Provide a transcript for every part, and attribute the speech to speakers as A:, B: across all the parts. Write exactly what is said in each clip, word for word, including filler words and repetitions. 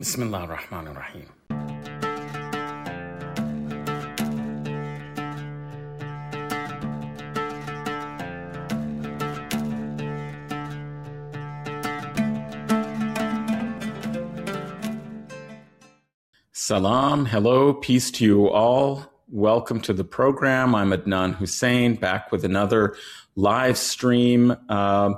A: Bismillah ar-Rahman ar-Rahim. Salam, hello, peace to you all. Welcome to the program. I'm Adnan Hussein, back with another live stream uh,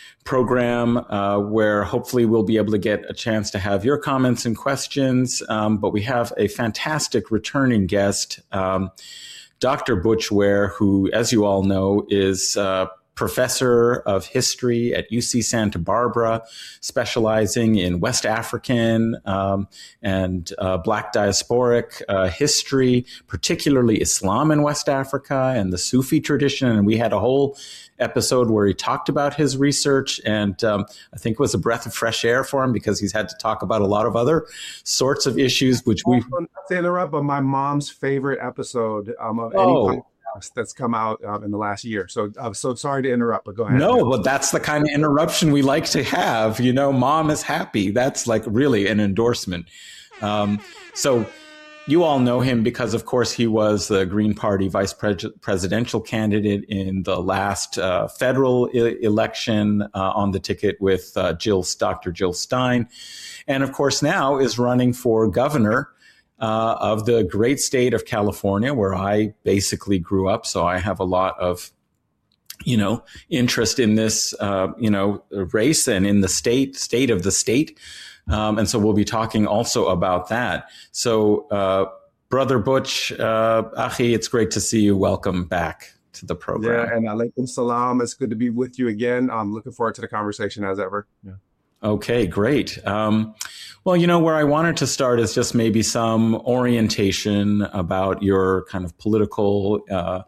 A: program uh, where hopefully we'll be able to get a chance to have your comments and questions. Um, but we have a fantastic returning guest, um, Doctor Butch Ware, who, as you all know, is uh, professor of history at U C Santa Barbara, specializing in West African um, and uh, Black diasporic uh, history, particularly Islam in West Africa and the Sufi tradition. And we had a whole episode where he talked about his research, and um, I think it was a breath of fresh air for him because he's had to talk about a lot of other sorts of issues, which we...
B: Not to interrupt, but my mom's favorite episode um, of
A: oh.
B: any podcast that's come out um, in the last year. So I'm uh, so sorry to interrupt, but go ahead.
A: No, but that's the kind of interruption we like to have. You know, mom is happy. That's like really an endorsement. Um, so you all know him because, of course, he was the Green Party vice pre- presidential candidate in the last uh, federal I- election uh, on the ticket with uh, Jill, Doctor Jill Stein. And, of course, now is running for governor uh, of the great state of California, where I basically grew up. So I have a lot of, you know, interest in this, uh, you know, race and in the state, state of the state. Um, and so we'll be talking also about that. So, uh, Brother Butch, uh, Achi, it's great to see you. Welcome back to the program.
B: Yeah, and alaikum salam. It's good to be with you again. I'm looking forward to the conversation as ever. Yeah.
A: Okay, great. Um, well, you know, where I wanted to start is just maybe some orientation about your kind of political uh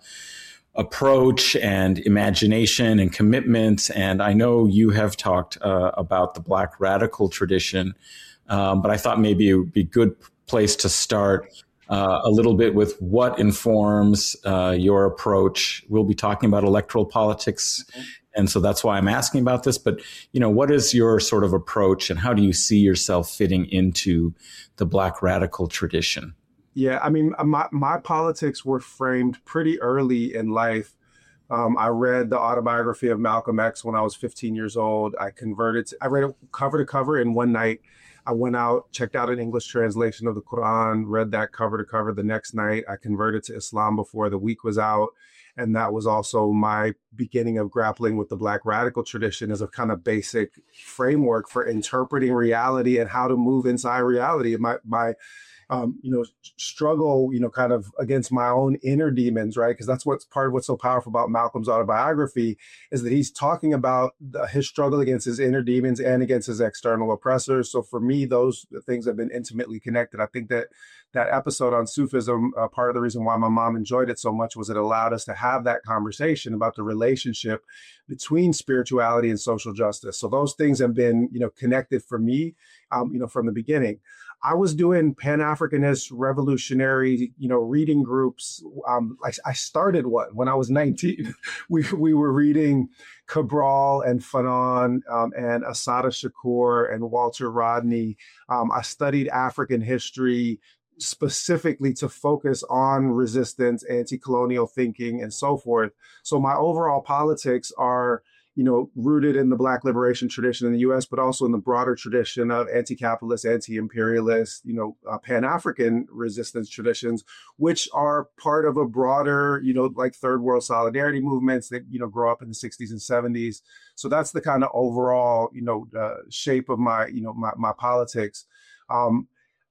A: approach and imagination and commitments. And I know you have talked uh, about the Black radical tradition, um, but I thought maybe it would be a good place to start uh, a little bit with what informs uh, your approach. We'll be talking about electoral politics. Mm-hmm. And so that's why I'm asking about this. But, you know, what is your sort of approach and how do you see yourself fitting into the Black radical tradition?
B: Yeah, I mean, my, my politics were framed pretty early in life. Um, I read the autobiography of Malcolm X when I was fifteen years old. I converted, to, I read it cover to cover in one night. I went out, checked out an English translation of the Quran, read that cover to cover the next night. I converted to Islam before the week was out. And that was also my beginning of grappling with the Black radical tradition as a kind of basic framework for interpreting reality and how to move inside reality. My, my, Um, you know, struggle, you know, kind of against my own inner demons, right? Because that's what's part of what's so powerful about Malcolm's autobiography is that he's talking about the, his struggle against his inner demons and against his external oppressors. So for me, those things have been intimately connected. I think that that episode on Sufism, uh, part of the reason why my mom enjoyed it so much was it allowed us to have that conversation about the relationship between spirituality and social justice. So those things have been, you know, connected for me, um, you know, from the beginning. I was doing Pan-Africanist revolutionary, you know, reading groups. Um, I, I started one when I was nineteen. we we were reading Cabral and Fanon um, and Assata Shakur and Walter Rodney. Um, I studied African history specifically to focus on resistance, anti-colonial thinking, and so forth. So my overall politics are, you know, rooted in the Black liberation tradition in the U S, but also in the broader tradition of anti-capitalist, anti-imperialist, you know, uh, Pan-African resistance traditions, which are part of a broader, you know, like third world solidarity movements that, you know, grow up in the sixties and seventies. So that's the kind of overall, you know, uh, shape of my, you know, my, my politics. Um,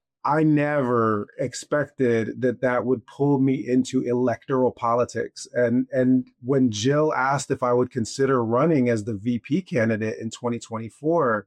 B: I never expected that that would pull me into electoral politics. And, and when Jill asked if I would consider running as the V P candidate in twenty twenty-four,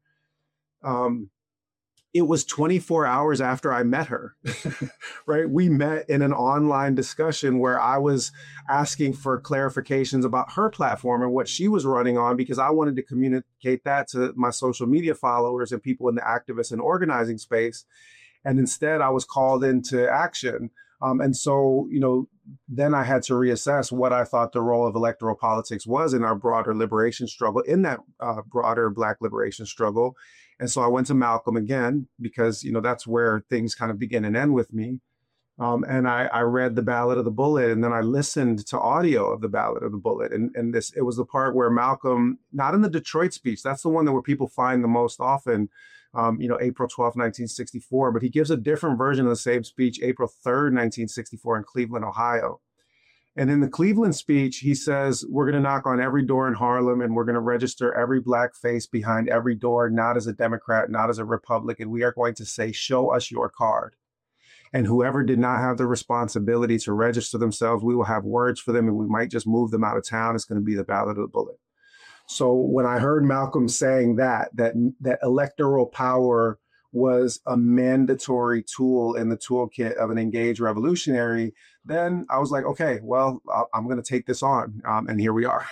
B: um, it was twenty-four hours after I met her, right? We met in an online discussion where I was asking for clarifications about her platform and what she was running on, because I wanted to communicate that to my social media followers and people in the activist and organizing space. And instead, I was called into action. Um, and so, you know, then I had to reassess what I thought the role of electoral politics was in our broader liberation struggle, in that uh, broader Black liberation struggle. And so I went to Malcolm again because, you know, that's where things kind of begin and end with me. Um, and I, I read The Ballad of the Bullet, and then I listened to audio of The Ballad of the Bullet. And, and this, it was the part where Malcolm, not in the Detroit speech, that's the one that where people find the most often, um, you know, April twelfth, nineteen sixty-four, but he gives a different version of the same speech, April third, nineteen sixty-four in Cleveland, Ohio. And in the Cleveland speech, he says, we're going to knock on every door in Harlem and we're going to register every black face behind every door, not as a Democrat, not as a Republican. We are going to say, show us your card. And whoever did not have the responsibility to register themselves, we will have words for them and we might just move them out of town. It's going to be the Ballad of the Bullet. So when I heard Malcolm saying that, that, that electoral power was a mandatory tool in the toolkit of an engaged revolutionary, then I was like, okay, well, I'm going to take this on. Um, and here we are.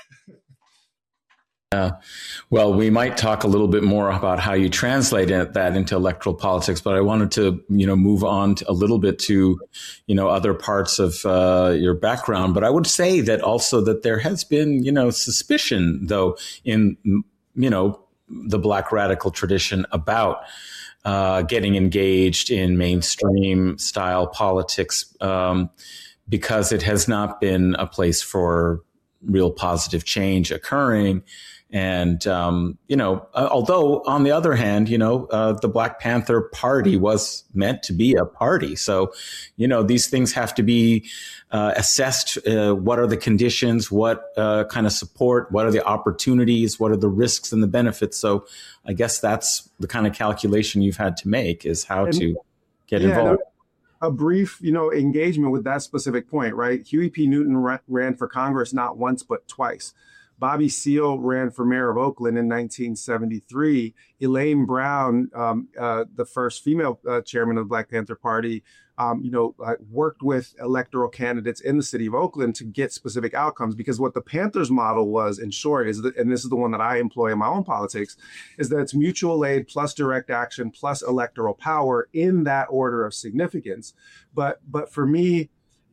A: Yeah. Well, we might talk a little bit more about how you translate that into electoral politics, but I wanted to, you know, move on to a little bit to, you know, other parts of uh, your background. But I would say that also that there has been, you know, suspicion, though, in, you know, the Black radical tradition about uh, getting engaged in mainstream style politics um, because it has not been a place for real positive change occurring. And, um, you know, uh, although on the other hand, you know, uh, the Black Panther Party was meant to be a party. So, you know, these things have to be uh, assessed. Uh, what are the conditions? What uh, kind of support? What are the opportunities? What are the risks and the benefits? So I guess that's the kind of calculation you've had to make, is how
B: and,
A: to get
B: yeah,
A: involved.
B: A brief, you know, engagement with that specific point, right? Huey P. Newton ra- ran for Congress not once, but twice. Bobby Seale ran for mayor of Oakland in nineteen seventy-three. Elaine Brown, um, uh, the first female uh, chairman of the Black Panther Party, um, you know, uh, worked with electoral candidates in the city of Oakland to get specific outcomes. Because what the Panthers model was, in short, is that, and this is the one that I employ in my own politics, is that it's mutual aid plus direct action plus electoral power in that order of significance. But but for me,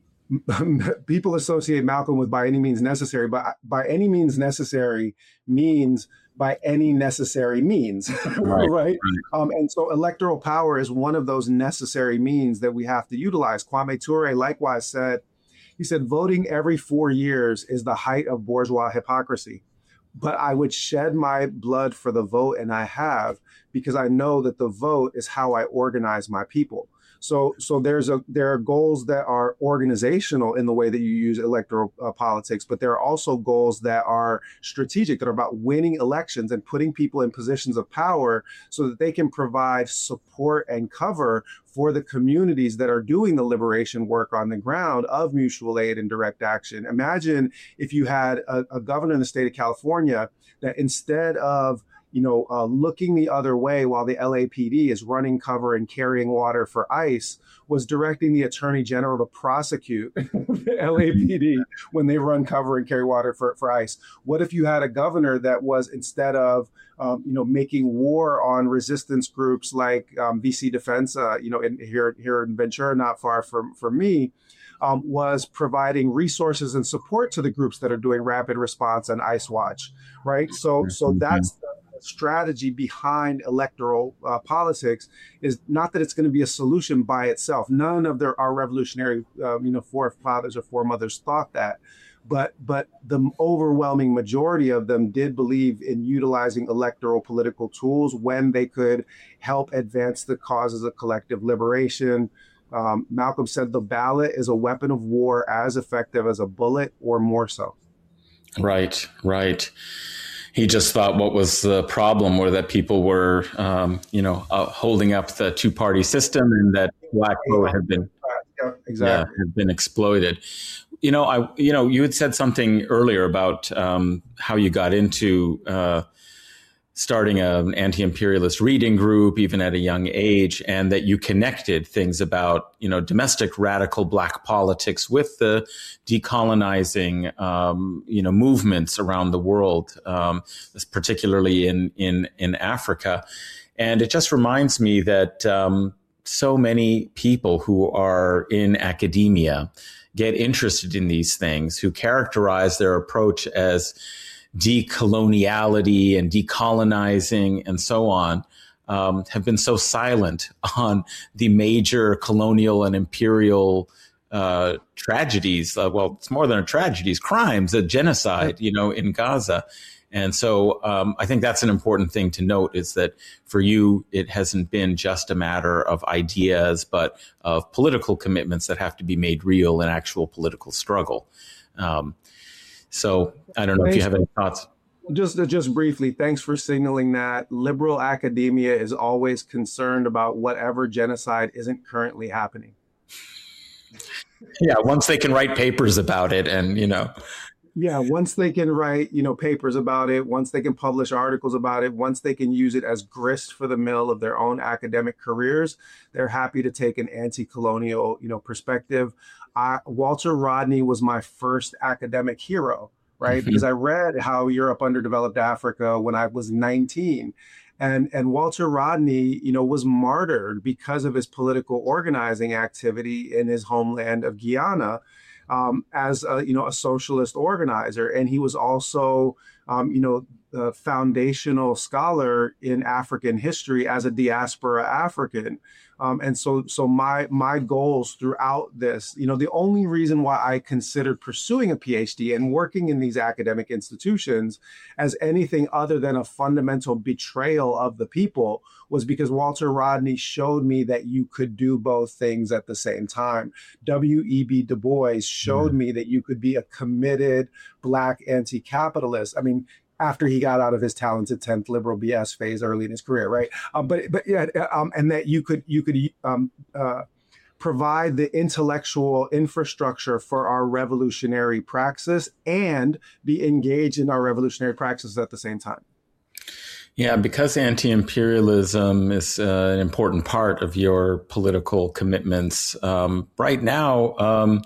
B: people associate Malcolm with by any means necessary, but by any means necessary means by any necessary means, right? right? Um, and so electoral power is one of those necessary means that we have to utilize. Kwame Ture likewise said, he said, voting every four years is the height of bourgeois hypocrisy. But I would shed my blood for the vote, and I have, because I know that the vote is how I organize my people. So, so there's a there are goals that are organizational in the way that you use electoral uh, politics, but there are also goals that are strategic, that are about winning elections and putting people in positions of power so that they can provide support and cover for the communities that are doing the liberation work on the ground of mutual aid and direct action. Imagine if you had a, a governor in the state of California that instead of you know, uh, looking the other way while the L A P D is running cover and carrying water for ICE, was directing the attorney general to prosecute the L A P D when they run cover and carry water for, for ICE. What if you had a governor that was, instead of, um, you know, making war on resistance groups like um, V C Defensa, you know, in, here, here in Ventura, not far from, from me, Um, was providing resources and support to the groups that are doing rapid response and ICE Watch, right? So, so that's the strategy behind electoral uh, politics, is not that it's going to be a solution by itself. None of their our revolutionary, uh, you know, forefathers or foremothers thought that, but but the overwhelming majority of them did believe in utilizing electoral political tools when they could help advance the causes of collective liberation. Um, Malcolm said the ballot is a weapon of war as effective as a bullet, or more so.
A: Right, right. He just thought what was the problem were that people were, um, you know, uh, holding up the two-party system, and that black vote had been,
B: yeah, exactly.
A: yeah, had been exploited. You know, I, you know, you had said something earlier about um, how you got into uh, starting an anti-imperialist reading group, even at a young age, and that you connected things about, you know, domestic radical black politics with the decolonizing, um, you know, movements around the world, um, particularly in, in, in Africa. And it just reminds me that um, so many people who are in academia get interested in these things, who characterize their approach as decoloniality and decolonizing and so on, um, have been so silent on the major colonial and imperial uh, tragedies. Uh, well, it's more than a tragedy, it's crimes, a genocide, you know, in Gaza. And so um, I think that's an important thing to note, is that for you, it hasn't been just a matter of ideas, but of political commitments that have to be made real in actual political struggle. Um, so I don't know if you have any thoughts.
B: Just, just briefly, thanks for signaling that. Liberal academia is always concerned about whatever genocide isn't currently happening.
A: Yeah, once they can write papers about it and, you know.
B: Yeah, once they can write, you know, papers about it, once they can publish articles about it, once they can use it as grist for the mill of their own academic careers, they're happy to take an anti-colonial, you know, perspective. I, Walter Rodney was my first academic hero, right? Mm-hmm. Because I read How Europe Underdeveloped Africa when I was nineteen. And, and Walter Rodney, you know, was martyred because of his political organizing activity in his homeland of Guyana. Um, as a, you know, a socialist organizer. And he was also, um, you know, a foundational scholar in African history as a diaspora African. Um, and so so my my goals throughout this, you know, the only reason why I considered pursuing a PhD and working in these academic institutions as anything other than a fundamental betrayal of the people was because Walter Rodney showed me that you could do both things at the same time. W E B Du Bois showed mm-hmm. me that you could be a committed Black anti-capitalist. I mean, after he got out of his talented tenth liberal B S phase early in his career, right? Um, but but yeah, um, and that you could you could um, uh, provide the intellectual infrastructure for our revolutionary praxis and be engaged in our revolutionary praxis at the same time.
A: Yeah, because anti-imperialism is uh, an important part of your political commitments um, right now. Um,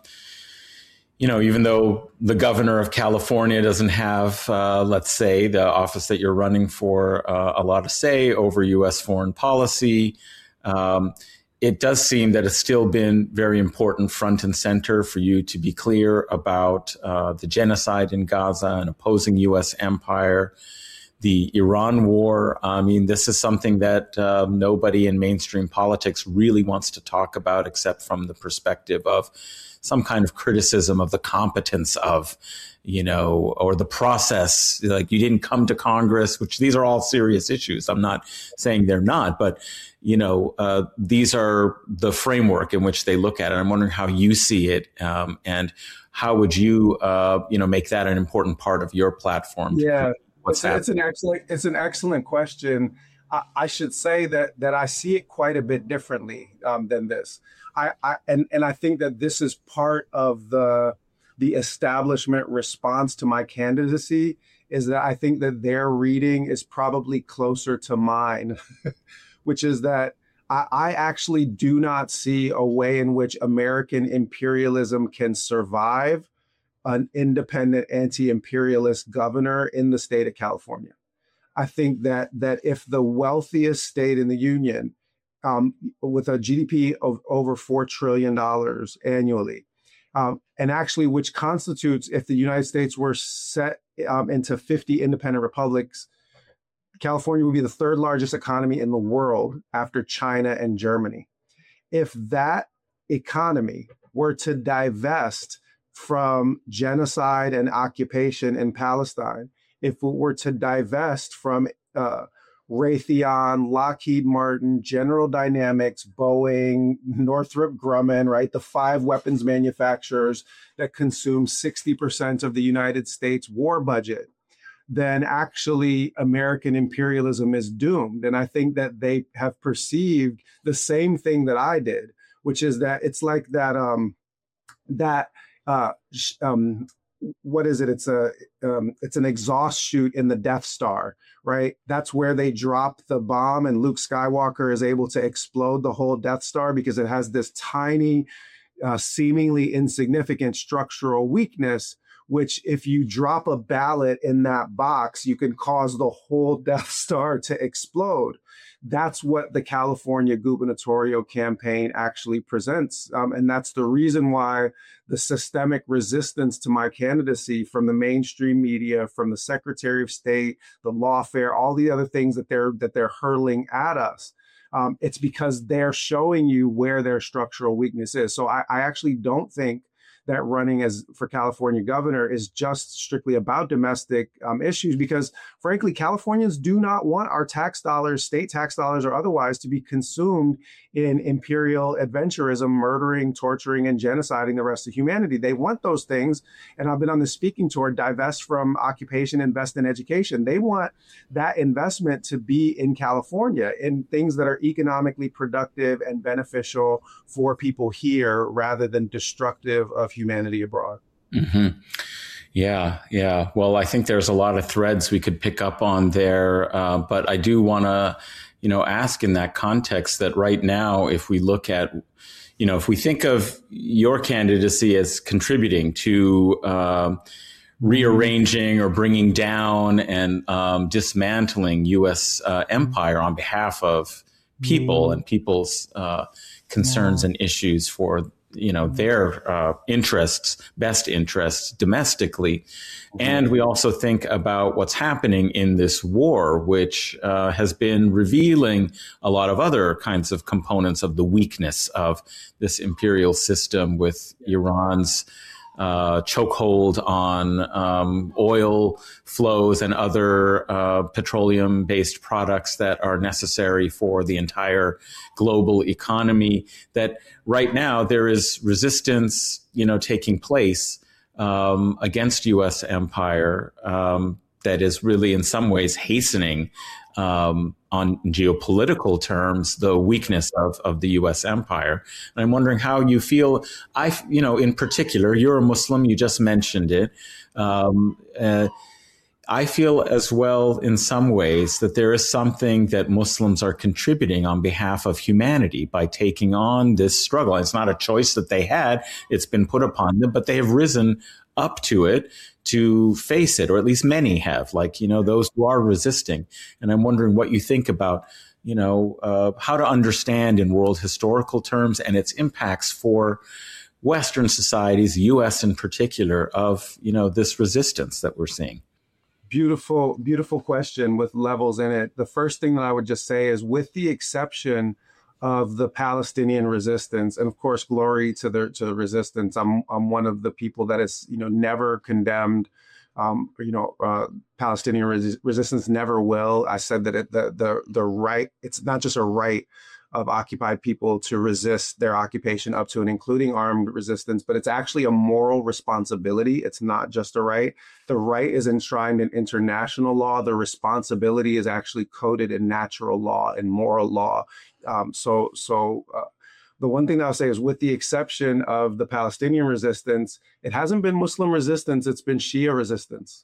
A: You know, even though the governor of California doesn't have, uh, let's say, the office that you're running for, uh, a lot of say over U S foreign policy, um, it does seem that it's still been very important front and center for you to be clear about uh, the genocide in Gaza and opposing U S empire, the Iran war. I mean, this is something that uh, nobody in mainstream politics really wants to talk about, except from the perspective of some kind of criticism of the competence of, you know, or the process. Like, you didn't come to Congress, which these are all serious issues. I'm not saying they're not, but, you know, uh, these are the framework in which they look at it. I'm wondering how you see it, um, and how would you, uh, you know, make that an important part of your platform?
B: Yeah, What's it's, it's an excellent, it's an excellent question. I, I should say that that I see it quite a bit differently um, than this. I, I and and I think that this is part of the the establishment response to my candidacy, is that I think that their reading is probably closer to mine, which is that I, I actually do not see a way in which American imperialism can survive an independent anti-imperialist governor in the state of California. I think that that if the wealthiest state in the union, um, with a G D P of over four trillion dollars annually, um, and actually which constitutes, if the United States were set um, into fifty independent republics, California would be the third largest economy in the world after China and Germany. If that economy were to divest from genocide and occupation in Palestine, if it were to divest from uh, Raytheon, Lockheed Martin, General Dynamics, Boeing, Northrop Grumman, right, the five weapons manufacturers that consume sixty percent of the United States war budget, then actually American imperialism is doomed. And I think that they have perceived the same thing that I did, which is that it's like that, um, that, uh, um, what is it? It's a, um, it's an exhaust chute in the Death Star, right? That's where they drop the bomb, and Luke Skywalker is able to explode the whole Death Star because it has this tiny, uh, seemingly insignificant structural weakness, which if you drop a ballot in that box, you can cause the whole Death Star to explode. that's what the California gubernatorial campaign actually presents. Um, and that's the reason why the systemic resistance to my candidacy from the mainstream media, from the Secretary of State, the lawfare, all the other things that they're that they're hurling at us. Um, it's because they're showing you where their structural weakness is. So I, I actually don't think that running as for California governor is just strictly about domestic um, issues, because frankly, Californians do not want our tax dollars, state tax dollars or otherwise, to be consumed in imperial adventurism, murdering, torturing, and genociding the rest of humanity. They want those things. And I've been on the speaking tour, divest from occupation, invest in education. They want that investment to be in California in things that are economically productive and beneficial for people here rather than destructive of humanity abroad.
A: Mm-hmm. Yeah, yeah. Well, I think there's a lot of threads we could pick up on there, uh, but I do want to, you know, ask in that context that right now, if we look at, you know, if we think of your candidacy as contributing to uh, rearranging or bringing down and um, dismantling U S uh, empire on behalf of people mm. and people's uh, concerns yeah. and issues for you know, their uh, interests, best interests domestically. Mm-hmm. And we also think about what's happening in this war, which uh, has been revealing a lot of other kinds of components of the weakness of this imperial system, with Iran's uh, chokehold on um, oil flows and other uh, petroleum-based products that are necessary for the entire global economy. That right now there is resistance, you know, taking place um, against U S empire um, that is really in some ways hastening um, on geopolitical terms, the weakness of, of the U S empire. And I'm wondering how you feel. I, you know, in particular, you're a Muslim, you just mentioned it. Um, uh, I feel as well in some ways that there is something that Muslims are contributing on behalf of humanity by taking on this struggle. It's not a choice that they had. It's been put upon them, but they have risen up to it to face it, or at least many have, like, you know, those who are resisting. And I'm wondering what you think about, you know, uh, how to understand in world historical terms and its impacts for Western societies, U S in particular, of, you know, this resistance that we're seeing.
B: Beautiful, beautiful question with levels in it. The first thing that I would just say is, with the exception of the Palestinian resistance, and of course, glory to the to the resistance. I'm I'm one of the people that is, you know, never condemned. Um, you know, uh, Palestinian res- resistance never will. I said that it, the the the right. It's not just a right of occupied people to resist their occupation up to and including armed resistance, but it's actually a moral responsibility. It's not just a right. The right is enshrined in international law. The responsibility is actually coded in natural law and moral law. Um, so, so uh, the one thing that I'll say is, with the exception of the Palestinian resistance, it hasn't been Muslim resistance. It's been Shia resistance.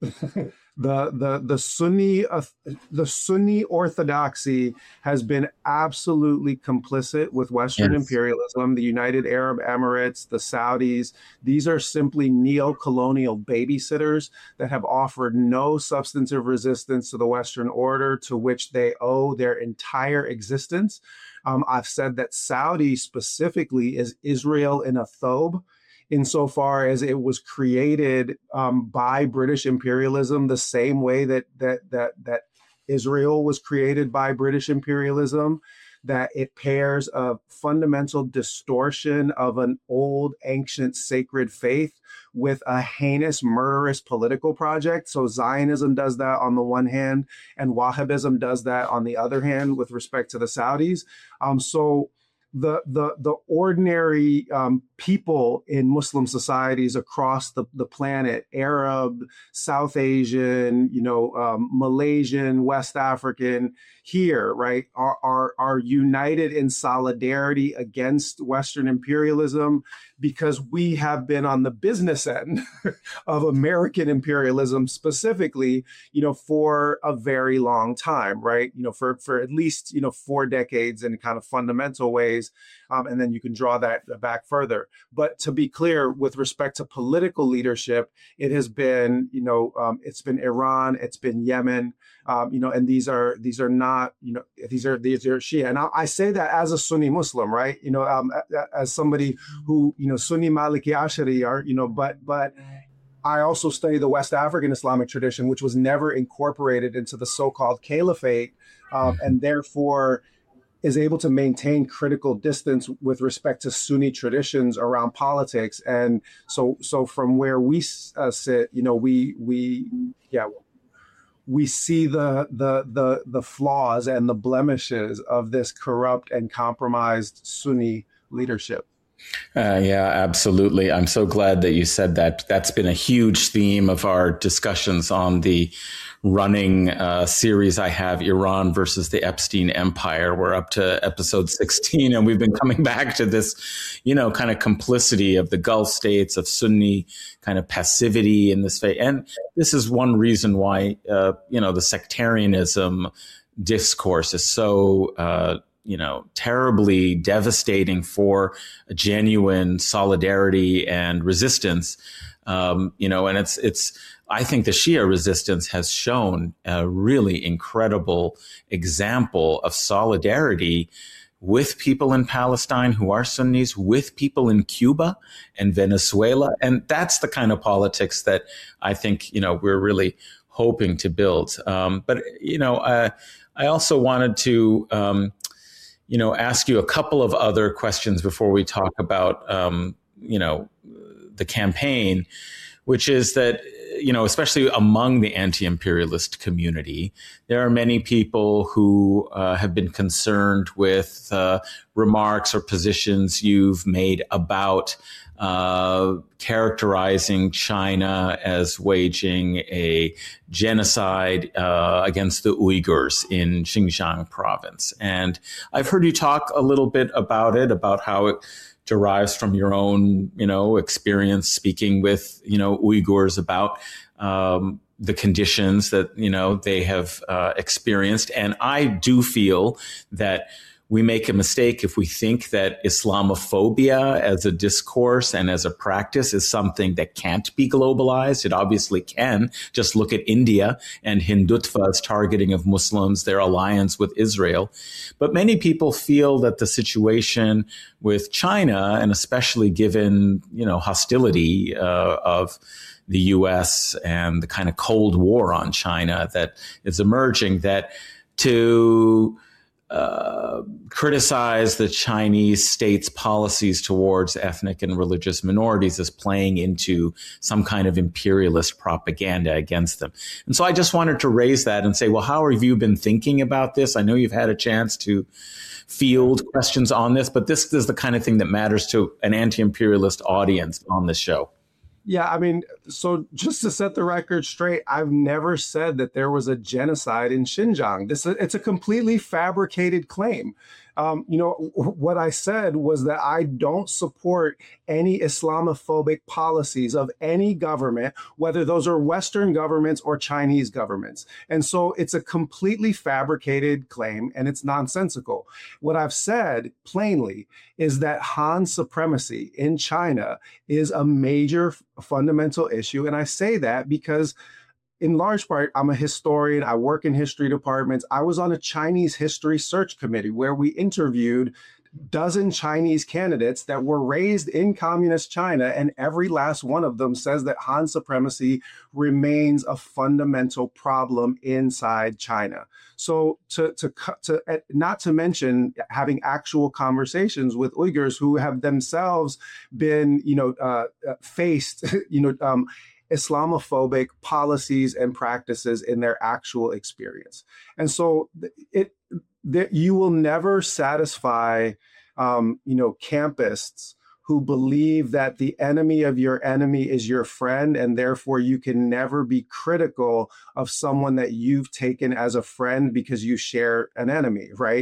B: the the the Sunni uh, the Sunni orthodoxy has been absolutely complicit with Western yes. imperialism. The United Arab Emirates, the Saudis, these are simply neo-colonial babysitters that have offered no substantive resistance to the Western order, to which they owe their entire existence. Um, I've said that Saudi specifically is Israel in a thobe, insofar as it was created um, by British imperialism, the same way that that that that Israel was created by British imperialism, that it pairs a fundamental distortion of an old, ancient, sacred faith with a heinous, murderous political project. So Zionism does that on the one hand, and Wahhabism does that on the other hand with respect to the Saudis. Um, so The the the ordinary um, people in Muslim societies across the, the planet, Arab, South Asian, you know, um, Malaysian, West African, here, right, are, are are united in solidarity against Western imperialism, because we have been on the business end of American imperialism specifically, you know, for a very long time, right? You know, for for at least, you know, four decades in kind of fundamental ways. Um, and then you can draw that back further. But to be clear, with respect to political leadership, it has been, you know, um, it's been Iran, it's been Yemen, um, you know, and these are these are not, you know, these are these are Shia. And I, I say that as a Sunni Muslim, right? You know, um, as somebody who, you know, Sunni Maliki Ashari are, you know, but but. I also study the West African Islamic tradition, which was never incorporated into the so-called caliphate, um, and therefore is able to maintain critical distance with respect to Sunni traditions around politics. And so, so from where we uh, sit, you know, we we yeah, we see the the the the flaws and the blemishes of this corrupt and compromised Sunni leadership.
A: Uh, yeah, absolutely. I'm so glad that you said that. That's been a huge theme of our discussions on the running uh, series I have, Iran versus the Epstein Empire. We're up to episode sixteen, and we've been coming back to this, you know, kind of complicity of the Gulf states, of Sunni kind of passivity in this phase. And this is one reason why, uh, you know, the sectarianism discourse is so uh you know, terribly devastating for a genuine solidarity and resistance. Um, you know, and it's, it's, I think the Shia resistance has shown a really incredible example of solidarity with people in Palestine who are Sunnis, with people in Cuba and Venezuela. And that's the kind of politics that I think, you know, we're really hoping to build. Um, but, you know, uh, I also wanted to, um, you know, ask you a couple of other questions before we talk about, um, you know, the campaign, which is that, you know, especially among the anti-imperialist community, there are many people who uh, have been concerned with uh, remarks or positions you've made about uh, characterizing China as waging a genocide uh, against the Uyghurs in Xinjiang province. And I've heard you talk a little bit about it, about how it derives from your own, you know, experience speaking with, you know, Uyghurs about um, the conditions that, you know, they have uh, experienced. And I do feel that we make a mistake if we think that Islamophobia as a discourse and as a practice is something that can't be globalized. It obviously can. Just look at India and Hindutva's targeting of Muslims, their alliance with Israel. But many people feel that the situation with China, and especially given, you know, hostility uh, of the U S and the kind of Cold War on China that is emerging, that to Uh, criticize the Chinese state's policies towards ethnic and religious minorities as playing into some kind of imperialist propaganda against them. And so I just wanted to raise that and say, well, how have you been thinking about this? I know you've had a chance to field questions on this, but this is the kind of thing that matters to an anti-imperialist audience on this show.
B: Yeah, I mean, so just to set the record straight, I've never said that there was a genocide in Xinjiang. This it's a completely fabricated claim. Um, you know, what I said was that I don't support any Islamophobic policies of any government, whether those are Western governments or Chinese governments. And so it's a completely fabricated claim, and it's nonsensical. What I've said plainly is that Han supremacy in China is a major fundamental issue. And I say that because in large part, I'm a historian. I work in history departments. I was on a Chinese history search committee where we interviewed dozen Chinese candidates that were raised in communist China, and every last one of them says that Han supremacy remains a fundamental problem inside China. So to to to not to mention having actual conversations with Uyghurs who have themselves been, you know, uh, faced, you know, um, Islamophobic policies and practices in their actual experience. And so it that you will never satisfy, um, you know, campists who believe that the enemy of your enemy is your friend, and therefore you can never be critical of someone that you've taken as a friend because you share an enemy, right?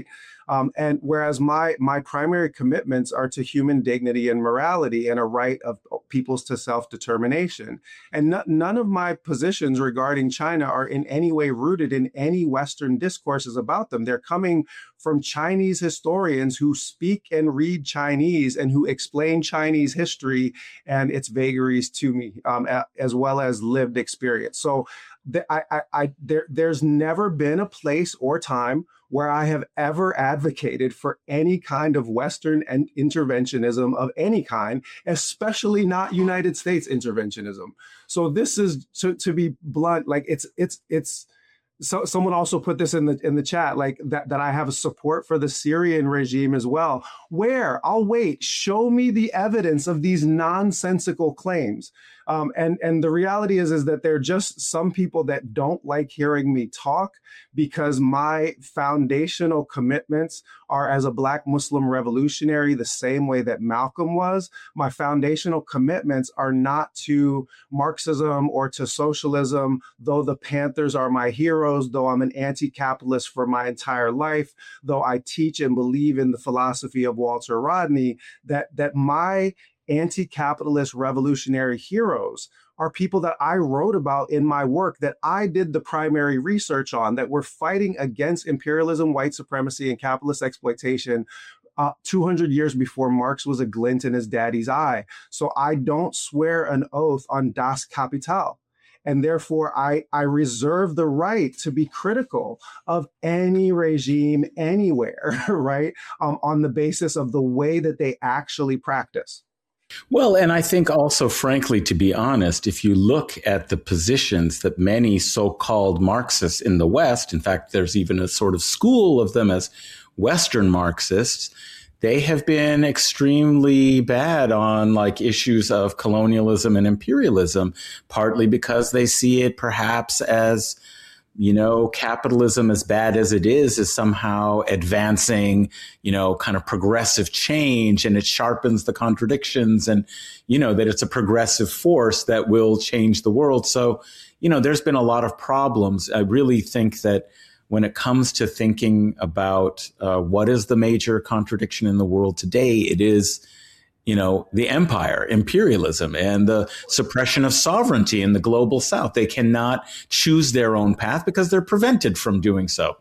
B: Um, and whereas my my primary commitments are to human dignity and morality and a right of peoples to self-determination. And no, none of my positions regarding China are in any way rooted in any Western discourses about them. They're coming from Chinese historians who speak and read Chinese and who explain Chinese history and its vagaries to me, um, as well as lived experience. So the, I, I, I, there, there's never been a place or time where I have ever advocated for any kind of Western and interventionism of any kind, especially not United States interventionism. So this is, to, to be blunt, like it's, it's, it's, so someone also put this in the in the chat, like that, that I have a support for the Syrian regime as well. Where? I'll wait. Show me the evidence of these nonsensical claims. Um, and, and the reality is, is that there are just some people that don't like hearing me talk because my foundational commitments are as a Black Muslim revolutionary, the same way that Malcolm was. My foundational commitments are not to Marxism or to socialism, though the Panthers are my heroes, though I'm an anti-capitalist for my entire life, though I teach and believe in the philosophy of Walter Rodney, that, that my anti-capitalist revolutionary heroes are people that I wrote about in my work, that I did the primary research on, that were fighting against imperialism, white supremacy, and capitalist exploitation uh, two hundred years before Marx was a glint in his daddy's eye. So I don't swear an oath on Das Kapital. And therefore, I, I reserve the right to be critical of any regime anywhere, right, um, on the basis of the way that they actually practice.
A: Well, and I think also, frankly, to be honest, if you look at the positions that many so-called Marxists in the West, in fact, there's even a sort of school of them as Western Marxists, they have been extremely bad on like issues of colonialism and imperialism, partly because they see it perhaps as, you know, capitalism, as bad as it is, is somehow advancing, you know, kind of progressive change, and it sharpens the contradictions, and, you know, that it's a progressive force that will change the world. So, you know, there's been a lot of problems. I really think that when it comes to thinking about uh, what is the major contradiction in the world today, it is, you know, the empire, imperialism, and the suppression of sovereignty in the global South. They cannot choose their own path because they're prevented from doing so.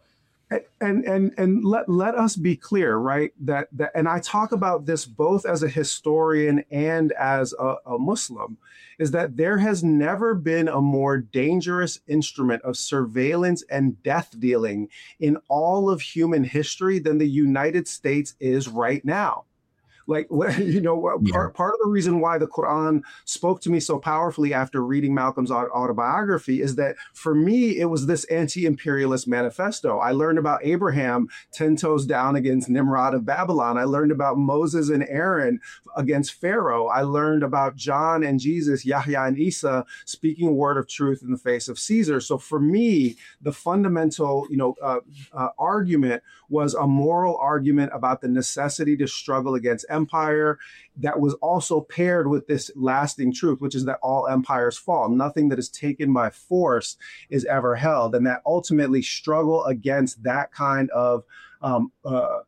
B: And and and let let us be clear, right? That that, and I talk about this both as a historian and as a, a Muslim, is that there has never been a more dangerous instrument of surveillance and death dealing in all of human history than the United States is right now. Like, you know,
A: Yeah.
B: part, part of the reason why the Quran spoke to me so powerfully after reading Malcolm's autobiography is that for me, it was this anti-imperialist manifesto. I learned about Abraham ten toes down against Nimrod of Babylon. I learned about Moses and Aaron against Pharaoh. I learned about John and Jesus, Yahya and Isa, speaking a word of truth in the face of Caesar. So for me, the fundamental, you know, uh, uh, argument was a moral argument about the necessity to struggle against empire that was also paired with this lasting truth, which is that all empires fall. Nothing that is taken by force is ever held. And that ultimately struggle against that kind of um, uh,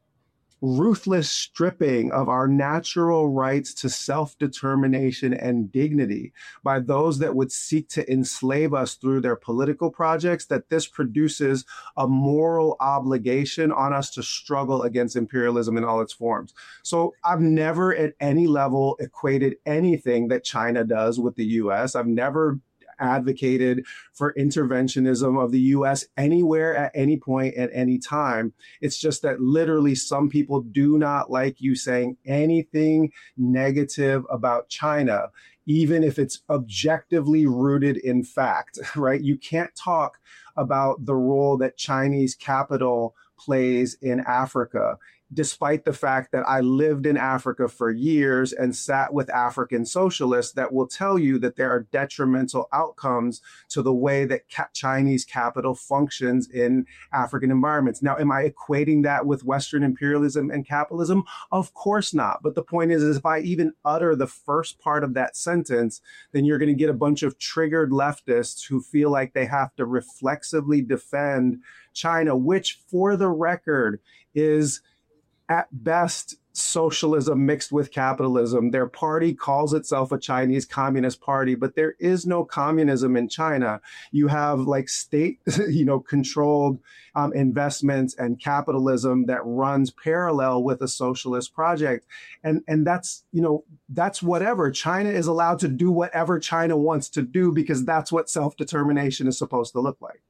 B: ruthless stripping of our natural rights to self-determination and dignity by those that would seek to enslave us through their political projects, that this produces a moral obligation on us to struggle against imperialism in all its forms. So I've never at any level equated anything that China does with the U S. I've never advocated for interventionism of the U S anywhere at any point at any time. It's just that literally some people do not like you saying anything negative about China, even if it's objectively rooted in fact, right? You can't talk about the role that Chinese capital plays in Africa despite the fact that I lived in Africa for years and sat with African socialists that will tell you that there are detrimental outcomes to the way that ca- Chinese capital functions in African environments. Now, am I equating that with Western imperialism and capitalism? Of course not. But the point is, is if I even utter the first part of that sentence, then you're going to get a bunch of triggered leftists who feel like they have to reflexively defend China, which, for the record, is at best socialism mixed with capitalism. Their party calls itself a Chinese Communist Party, but there is no communism in China. You have like state, you know, controlled um, investments and capitalism that runs parallel with a socialist project. And, and that's, you know, that's whatever. China is allowed to do whatever China wants to do because that's what self-determination is supposed to look like.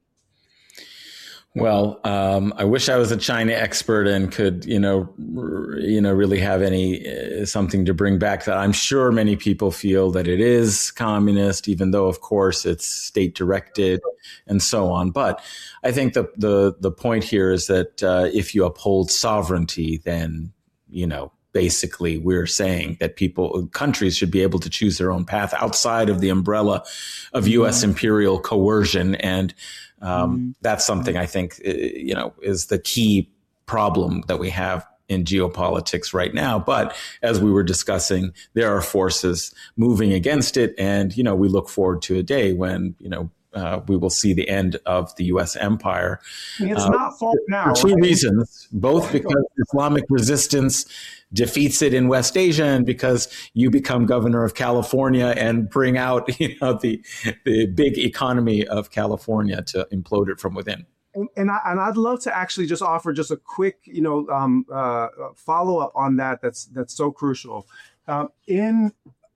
A: Well, um, I wish I was a China expert and could, you know, r- you know, really have any uh, something to bring back that. I'm sure many people feel that it is communist, even though, of course, it's state directed and so on. But I think the the the point here is that uh, if you uphold sovereignty, then, you know, basically we're saying that people, countries should be able to choose their own path outside of the umbrella of U S imperial coercion. And um, mm-hmm. that's something I think, you know, is the key problem that we have in geopolitics right now. But as we were discussing, there are forces moving against it. And, you know, we look forward to a day when, you know, Uh, we will see the end of the U S empire.
B: It's
A: uh,
B: not far now.
A: For two
B: right?
A: reasons, both because Islamic resistance defeats it in West Asia and because you become governor of California and bring out, you know, the, the big economy of California to implode it from within.
B: And, and, I, and I'd love to actually just offer just a quick, you know, um, uh, follow up on that. That's, that's so crucial. Um, in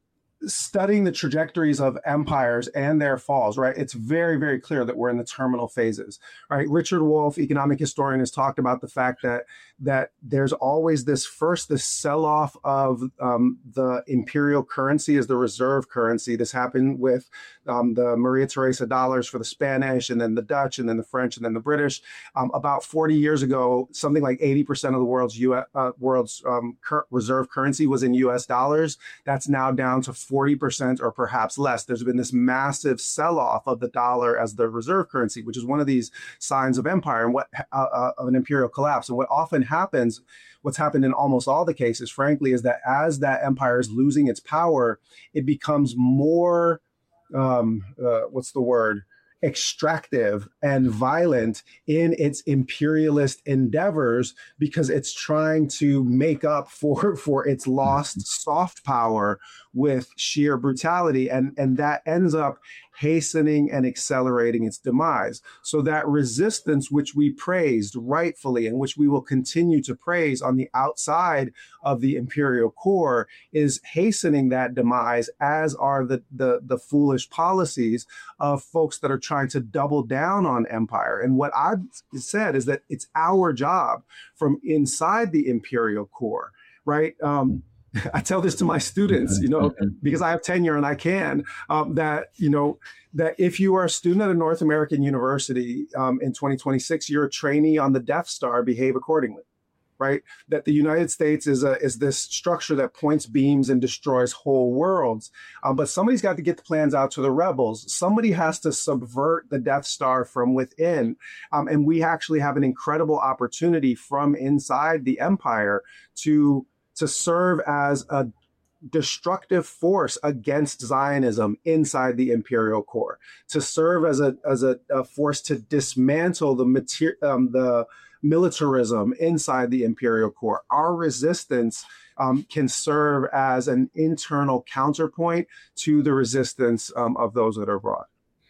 B: studying the trajectories of empires and their falls, right? It's very, very clear that we're in the terminal phases, right? Richard Wolff, economic historian, has talked about the fact that that there's always this first, this sell-off of um, the imperial currency as the reserve currency. This happened with um, the Maria Theresa dollars for the Spanish, and then the Dutch, and then the French, and then the British. Um, about forty years ago, something like eighty percent of the world's U S, uh, world's um, cur- reserve currency was in U S dollars. That's now down to forty percent or perhaps less. There's been this massive sell-off of the dollar as the reserve currency, which is one of these signs of empire and what uh, uh, of an imperial collapse. And what often happens, what's happened in almost all the cases, frankly, is that as that empire is losing its power, it becomes more, um, uh, what's the word? extractive and violent in its imperialist endeavors because it's trying to make up for for its lost soft power with sheer brutality, and and that ends up hastening and accelerating its demise. So that resistance, which we praised rightfully and which we will continue to praise on the outside of the imperial core, is hastening that demise, as are the the, the foolish policies of folks that are trying to double down on empire. And what I've said is that it's our job from inside the imperial core, right? Um, I tell this to my students, you know, because I have tenure and I can, um, that, you know, that if you are a student at a North American university um, in twenty twenty-six, you're a trainee on the Death Star, behave accordingly, right? That the United States is a, is this structure that points beams and destroys whole worlds. Um, but somebody's got to get the plans out to the rebels. Somebody has to subvert the Death Star from within. Um, and we actually have an incredible opportunity from inside the empire to to serve as a destructive force against Zionism inside the imperial core, to serve as a as a, a force to dismantle the mater- um, the militarism inside the imperial core. Our resistance um, can serve as an internal counterpoint to the resistance um, of those that are abroad.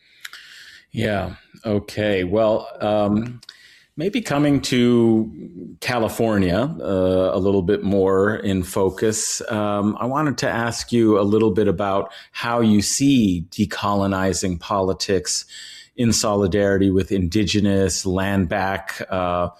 A: Yeah. Okay. Well, um, maybe coming to California uh, a little bit more in focus, um, I wanted to ask you a little bit about how you see decolonizing politics in solidarity with indigenous, land back uh,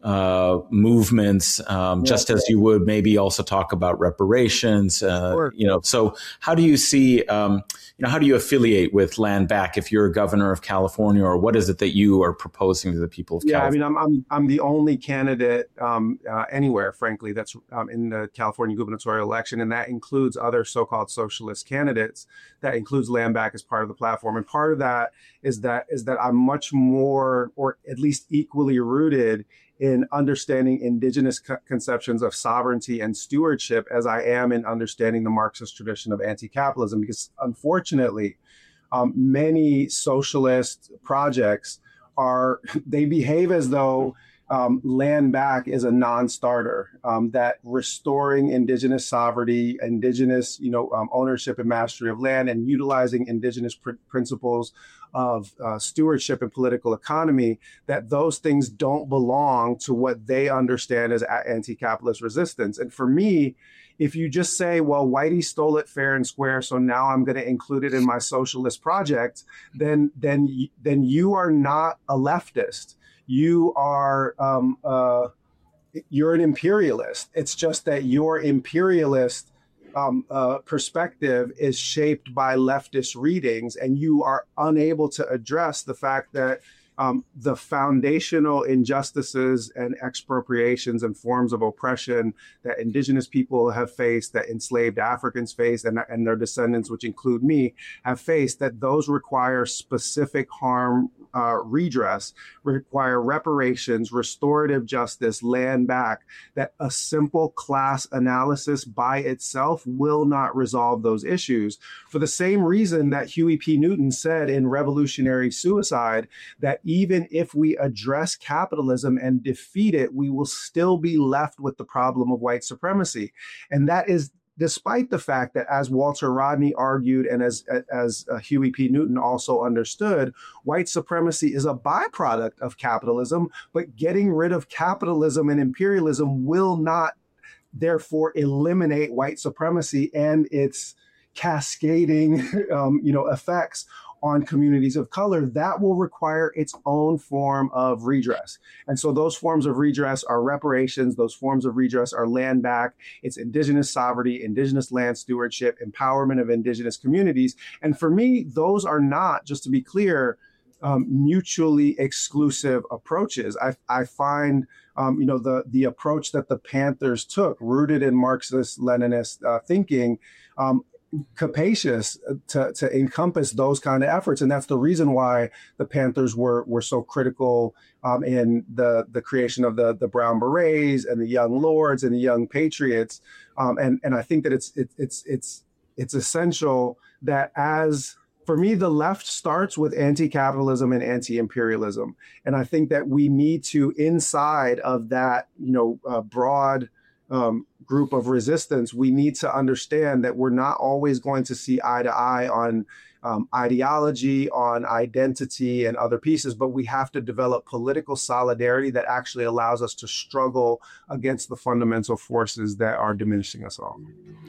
A: uh, movements, um,
B: Yeah.
A: just as you would maybe also talk about reparations. Uh,
B: Sure.
A: You know, so how do you see, um, you know, how do you affiliate with Land Back if you're a governor of California, or what is it that you are proposing to the people of
B: Yeah, I
A: California?
B: mean, I'm I'm I'm the only candidate um, uh, anywhere, frankly, that's um, in the California gubernatorial election, and that includes other so-called socialist candidates. That includes Land Back as part of the platform, and part of that is that is that I'm much more, or at least equally rooted in understanding indigenous co- conceptions of sovereignty and stewardship as I am in understanding the Marxist tradition of anti-capitalism. Because unfortunately, um, many socialist projects are, they behave as though um, Land Back is a non-starter, um, that restoring indigenous sovereignty, indigenous, you know, um, ownership and mastery of land, and utilizing indigenous pr- principles of uh, stewardship and political economy, that those things don't belong to what they understand as a- anti-capitalist resistance. And for me, if you just say, well, Whitey stole it fair and square, so now I'm going to include it in my socialist project, then then then you are not a leftist. You are um, uh, you're an imperialist. It's just that your imperialist um, uh, perspective is shaped by leftist readings, and you are unable to address the fact that um, the foundational injustices and expropriations and forms of oppression that indigenous people have faced, that enslaved Africans faced, and, and their descendants, which include me, have faced, that those require specific harm uh, redress, require reparations, restorative justice, land back, that a simple class analysis by itself will not resolve those issues. For the same reason that Huey P. Newton said in Revolutionary Suicide, that even if we address capitalism and defeat it, we will still be left with the problem of white supremacy. And that is despite the fact that, as Walter Rodney argued, and as, as uh, Huey P. Newton also understood, white supremacy is a byproduct of capitalism, but getting rid of capitalism and imperialism will not therefore eliminate white supremacy and its cascading um, you know, effects on communities of color. That will require its own form of redress. And so those forms of redress are reparations. Those forms of redress are land back. It's indigenous sovereignty, indigenous land stewardship, empowerment of indigenous communities. And for me, those are not, just to be clear, um, mutually exclusive approaches. I, I find um, you know, the, the approach that the Panthers took, rooted in Marxist-Leninist uh, thinking, um, capacious to, to encompass those kind of efforts. And that's the reason why the Panthers were were so critical um, in the, the creation of the, the Brown Berets and the Young Lords and the Young Patriots. Um, and, and I think that it's, it, it's, it's, it's essential that, as for me, the left starts with anti-capitalism and anti-imperialism. And I think that we need to, inside of that, you know, uh, broad um, group of resistance, we need to understand that we're not always going to see eye to eye on um, ideology, on identity and other pieces, but we have to develop political solidarity that actually allows us to struggle against the fundamental forces that are diminishing us all.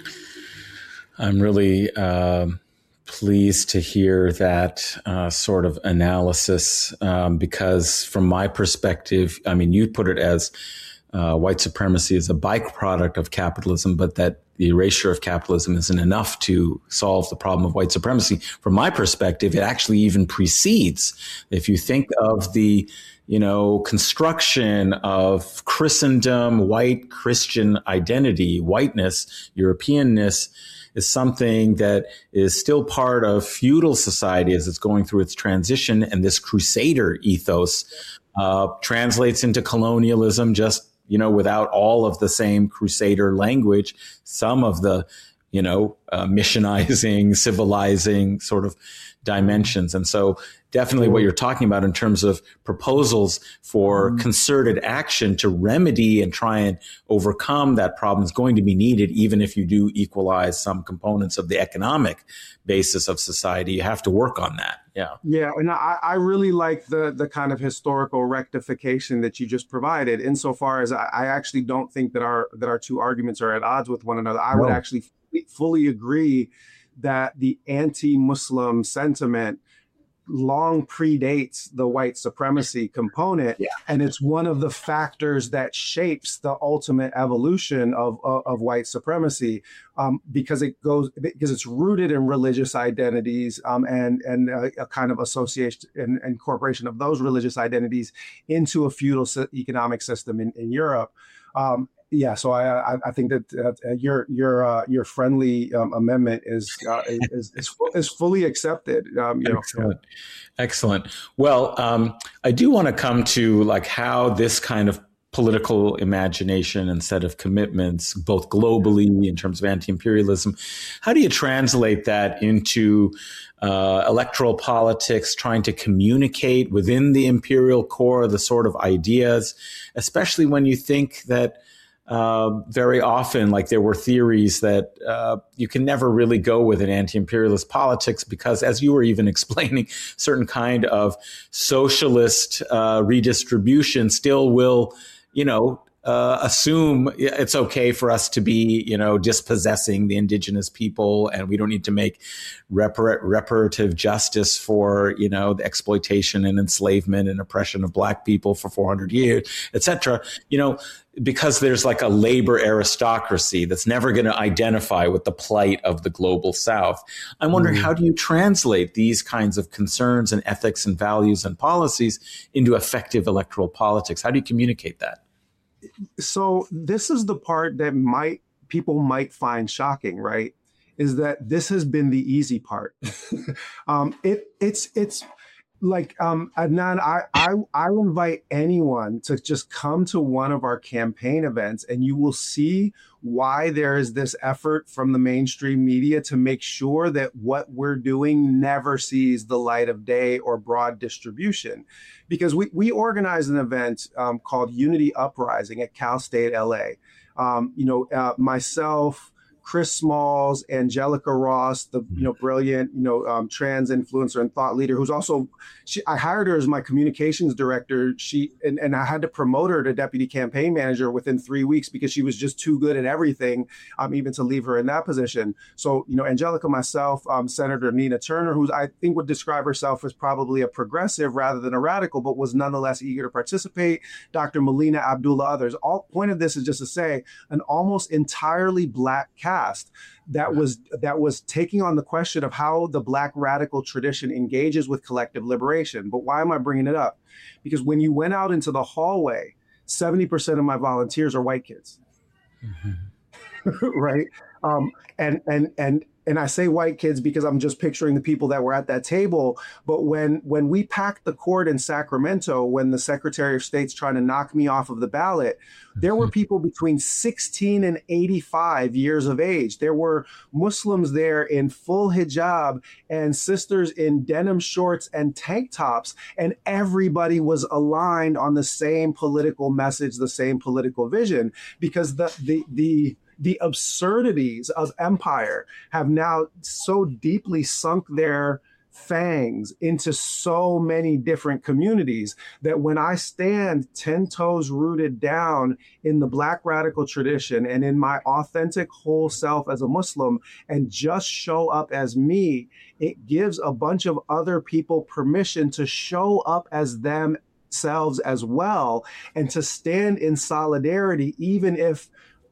A: I'm really uh, pleased to hear that uh, sort of analysis, um, because from my perspective, I mean, you put it as Uh, white supremacy is a byproduct of capitalism, but that the erasure of capitalism isn't enough to solve the problem of white supremacy. From my perspective, it actually even precedes. If you think of the, you know, construction of Christendom, white Christian identity, whiteness, Europeanness is something that is still part of feudal society as it's going through its transition. And this crusader ethos uh, translates into colonialism, just you know, without all of the same crusader language, some of the, you know, uh, missionizing, civilizing sort of dimensions. And so definitely what you're talking about in terms of proposals for mm-hmm. concerted action to remedy and try and overcome that problem is going to be needed, even if you do equalize some components of the economic basis of society. You have to work on that. Yeah.
B: Yeah. And I, I really like the the kind of historical rectification that you just provided, insofar as I, I actually don't think that our that our two arguments are at odds with one another. I no. would actually f- fully agree that the anti-Muslim sentiment long predates the white supremacy component.
A: Yeah.
B: And it's one of the factors that shapes the ultimate evolution of, of, of white supremacy, um, because it goes, because it's rooted in religious identities, um, and, and a, a kind of association and incorporation of those religious identities into a feudal economic system in, in Europe. Um, Yeah, so I I think that uh, your your uh, your friendly um, amendment is, uh, is is is fully accepted. Um, you
A: Excellent,
B: know.
A: Excellent. Well, um, I do want to come to like how this kind of political imagination and set of commitments, both globally in terms of anti-imperialism, how do you translate that into uh, electoral politics, trying to communicate within the imperial core the sort of ideas, especially when you think that Uh, very often, like there were theories that uh, you can never really go with an anti-imperialist politics because, as you were even explaining, certain kind of socialist uh, redistribution still will, you know, uh, assume it's okay for us to be, you know, dispossessing the indigenous people, and we don't need to make repar- reparative justice for, you know, the exploitation and enslavement and oppression of Black people for four hundred years, et cetera. You know, because there's like a labor aristocracy that's never going to identify with the plight of the global South. I'm wondering, mm. how do you translate these kinds of concerns and ethics and values and policies into effective electoral politics? How do you communicate that?
B: So this is the part that might people might find shocking, right? Is that this has been the easy part. um, it it's it's like um, Adnan, I, I I invite anyone to just come to one of our campaign events, and you will see why there is this effort from the mainstream media to make sure that what we're doing never sees the light of day or broad distribution. Because we, we organized an event um, called Unity Uprising at Cal State L A. Um, you know, uh, myself, Chris Smalls, Angelica Ross, the you know brilliant you know um, trans influencer and thought leader, who's also she, I hired her as my communications director. She and, and I had to promote her to deputy campaign manager within three weeks because she was just too good at everything, um, even to leave her in that position. So you know, Angelica, myself, um, Senator Nina Turner, who I think would describe herself as probably a progressive rather than a radical, but was nonetheless eager to participate. Doctor Melina Abdullah, others. All point of this is just to say an almost entirely Black cast that was that was taking on the question of how the Black radical tradition engages with collective liberation. But why am I bringing it up? Because when you went out into the hallway, seventy percent of my volunteers are white kids, mm-hmm. right? Um, and and and and I say white kids because I'm just picturing the people that were at that table. But when when we packed the court in Sacramento, when the Secretary of State's trying to knock me off of the ballot, there were people between sixteen and eighty-five years of age. There were Muslims there in full hijab and sisters in denim shorts and tank tops. And everybody was aligned on the same political message, the same political vision, because the the the The absurdities of empire have now so deeply sunk their fangs into so many different communities that when I stand ten toes rooted down in the Black radical tradition and in my authentic whole self as a Muslim and just show up as me, it gives a bunch of other people permission to show up as themselves as well and to stand in solidarity, even if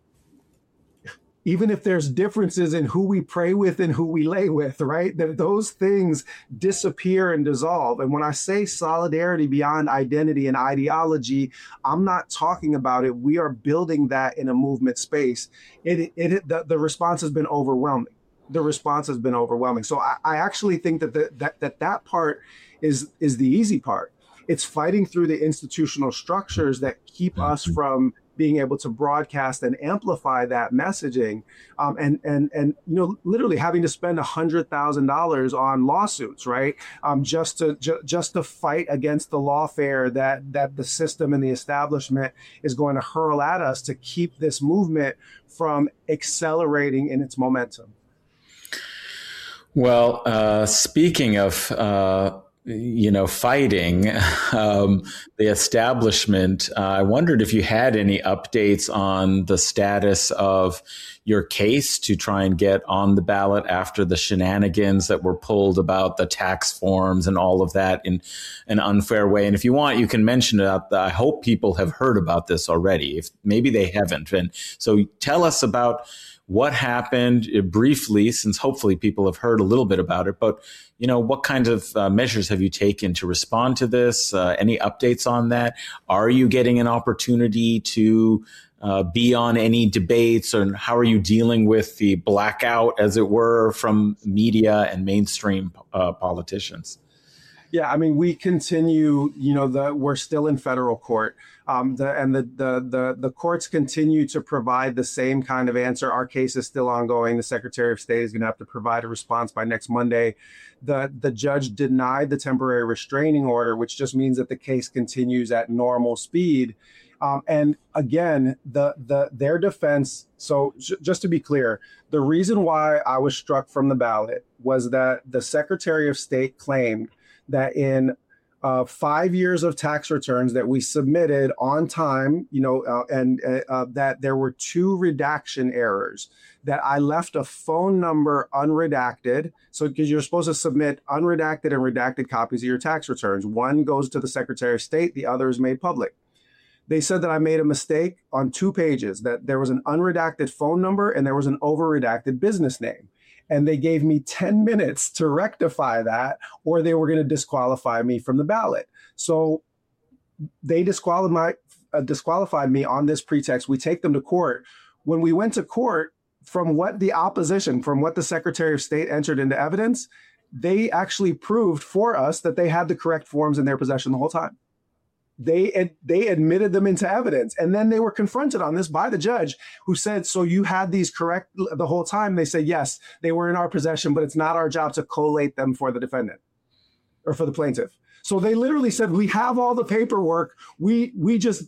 B: even if there's differences in who we pray with and who we lay with, right? That those things disappear and dissolve. And when I say solidarity beyond identity and ideology, I'm not talking about it. We are building that in a movement space. It, it, it the, the response has been overwhelming. The response has been overwhelming. So I, I actually think that, the, that that that part is is the easy part. It's fighting through the institutional structures that keep us from being able to broadcast and amplify that messaging, um, and and and you know, literally having to spend a hundred thousand dollars on lawsuits, right? Um, just to ju- just to fight against the lawfare that that the system and the establishment is going to hurl at us to keep this movement from accelerating in its momentum.
A: Well, uh, speaking of uh, you know, fighting um, the establishment. Uh, I wondered if you had any updates on the status of your case to try and get on the ballot after the shenanigans that were pulled about the tax forms and all of that in an unfair way. And if you want, you can mention it. I hope people have heard about this already, if maybe they haven't. And so tell us about what happened uh, briefly, since hopefully people have heard a little bit about it. But, you know, what kinds of uh, measures have you taken to respond to this? Uh, any updates on that? Are you getting an opportunity to uh, be on any debates, or how are you dealing with the blackout, as it were, from media and mainstream uh, politicians?
B: Yeah, I mean, we continue, you know, the, we're still in federal court. Um, the, and the, the, the, the courts continue to provide the same kind of answer. Our case is still ongoing. The Secretary of State is going to have to provide a response by next Monday. The, the judge denied the temporary restraining order, which just means that the case continues at normal speed. Um, and again, the, the, their defense. So j- just to be clear, the reason why I was struck from the ballot was that the Secretary of State claimed that in uh, five years of tax returns that we submitted on time, you know, uh, and uh, that there were two redaction errors, that I left a phone number unredacted. So because you're supposed to submit unredacted and redacted copies of your tax returns. One goes to the Secretary of State, the other is made public. They said that I made a mistake on two pages, that there was an unredacted phone number and there was an over-redacted business name. And they gave me ten minutes to rectify that, or they were going to disqualify me from the ballot. So they disqualified, uh, disqualified me on this pretext. We take them to court. When we went to court, from what the opposition, from what the Secretary of State entered into evidence, they actually proved for us that they had the correct forms in their possession the whole time. They they admitted them into evidence. And then they were confronted on this by the judge, who said, so you had these correct the whole time? They said, yes, they were in our possession, but it's not our job to collate them for the defendant or for the plaintiff. So they literally said, we have all the paperwork. We we just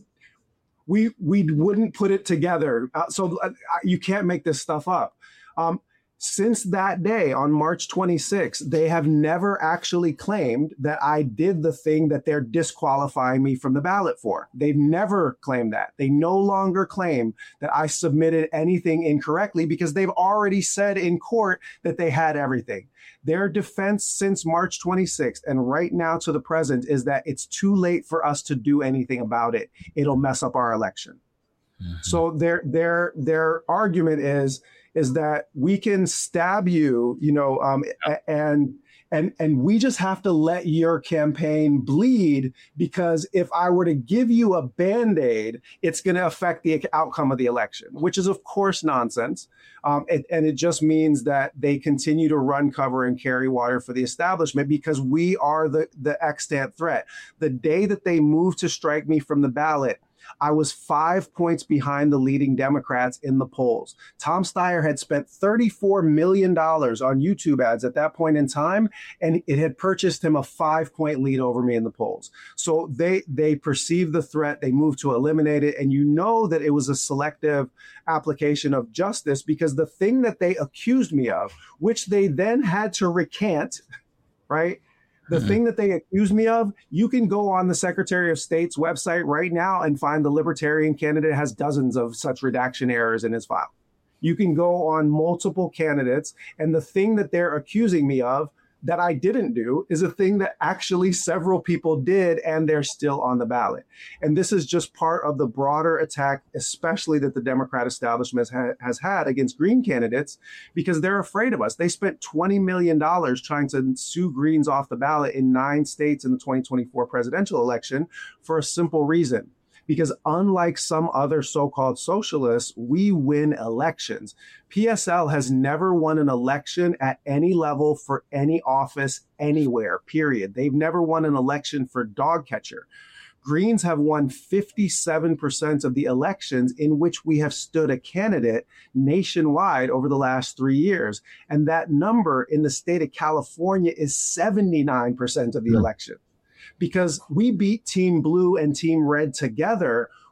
B: we we wouldn't put it together. Uh, so uh, you can't make this stuff up. Um, Since that day, on March twenty-sixth, they have never actually claimed that I did the thing that they're disqualifying me from the ballot for. They've never claimed that. They no longer claim that I submitted anything incorrectly, because they've already said in court that they had everything. Their defense since March twenty-sixth and right now to the present is that it's too late for us to do anything about it. It'll mess up our election. Mm-hmm. So their their their argument is is that we can stab you, you know, um, and and and we just have to let your campaign bleed, because if I were to give you a Band-Aid, it's going to affect the outcome of the election, which is, of course, nonsense. Um, it, and it just means that they continue to run cover and carry water for the establishment, because we are the, the extant threat. The day that they moved to strike me from the ballot, I was five points behind the leading Democrats in the polls. Tom Steyer had spent thirty-four million dollars on YouTube ads at that point in time, and it had purchased him a five-point lead over me in the polls. So they they perceived the threat, they moved to eliminate it, and you know that it was a selective application of justice, because the thing that they accused me of, which they then had to recant, right? The mm-hmm. thing that they accused me of, you can go on the Secretary of State's website right now and find the Libertarian candidate has dozens of such redaction errors in his file. You can go on multiple candidates, and the thing that they're accusing me of that I didn't do is a thing that actually several people did, and they're still on the ballot. And this is just part of the broader attack, especially that the Democrat establishment ha- has had against Green candidates, because they're afraid of us. They spent twenty million dollars trying to sue Greens off the ballot in nine states in the twenty twenty-four presidential election for a simple reason. Because unlike some other so-called socialists, we win elections. P S L has never won an election at any level for any office anywhere, period. They've never won an election for dog catcher. Greens have won fifty-seven percent of the elections in which we have stood a candidate nationwide over the last three years. And that number in the state of California is seventy-nine percent of the mm. election. Because we beat Team Blue and Team Red together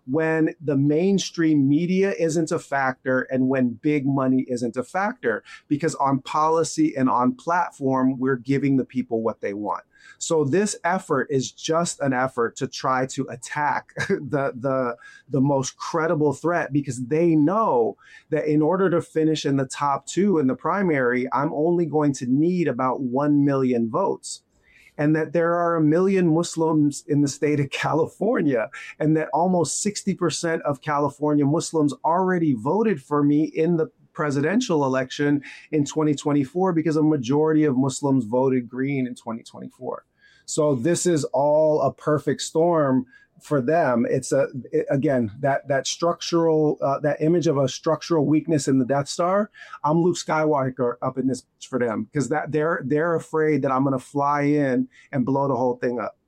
B: when the mainstream media isn't a factor and when big money isn't a factor, because on policy and on platform, we're giving the people what they want. So this effort is just an effort to try to attack the, the, the most credible threat, because they know that in order to finish in the top two in the primary, I'm only going to need about one million votes. And that there are a million Muslims in the state of California, and that almost sixty percent of California Muslims already voted for me in the presidential election in twenty twenty-four, because a majority of Muslims voted Green in twenty twenty-four. So this is all a perfect storm for them. It's a it, again that that structural uh, that image of a structural weakness in the Death Star. I'm Luke Skywalker up in this for them, because that they're they're afraid that I'm going to fly in and blow the whole thing up.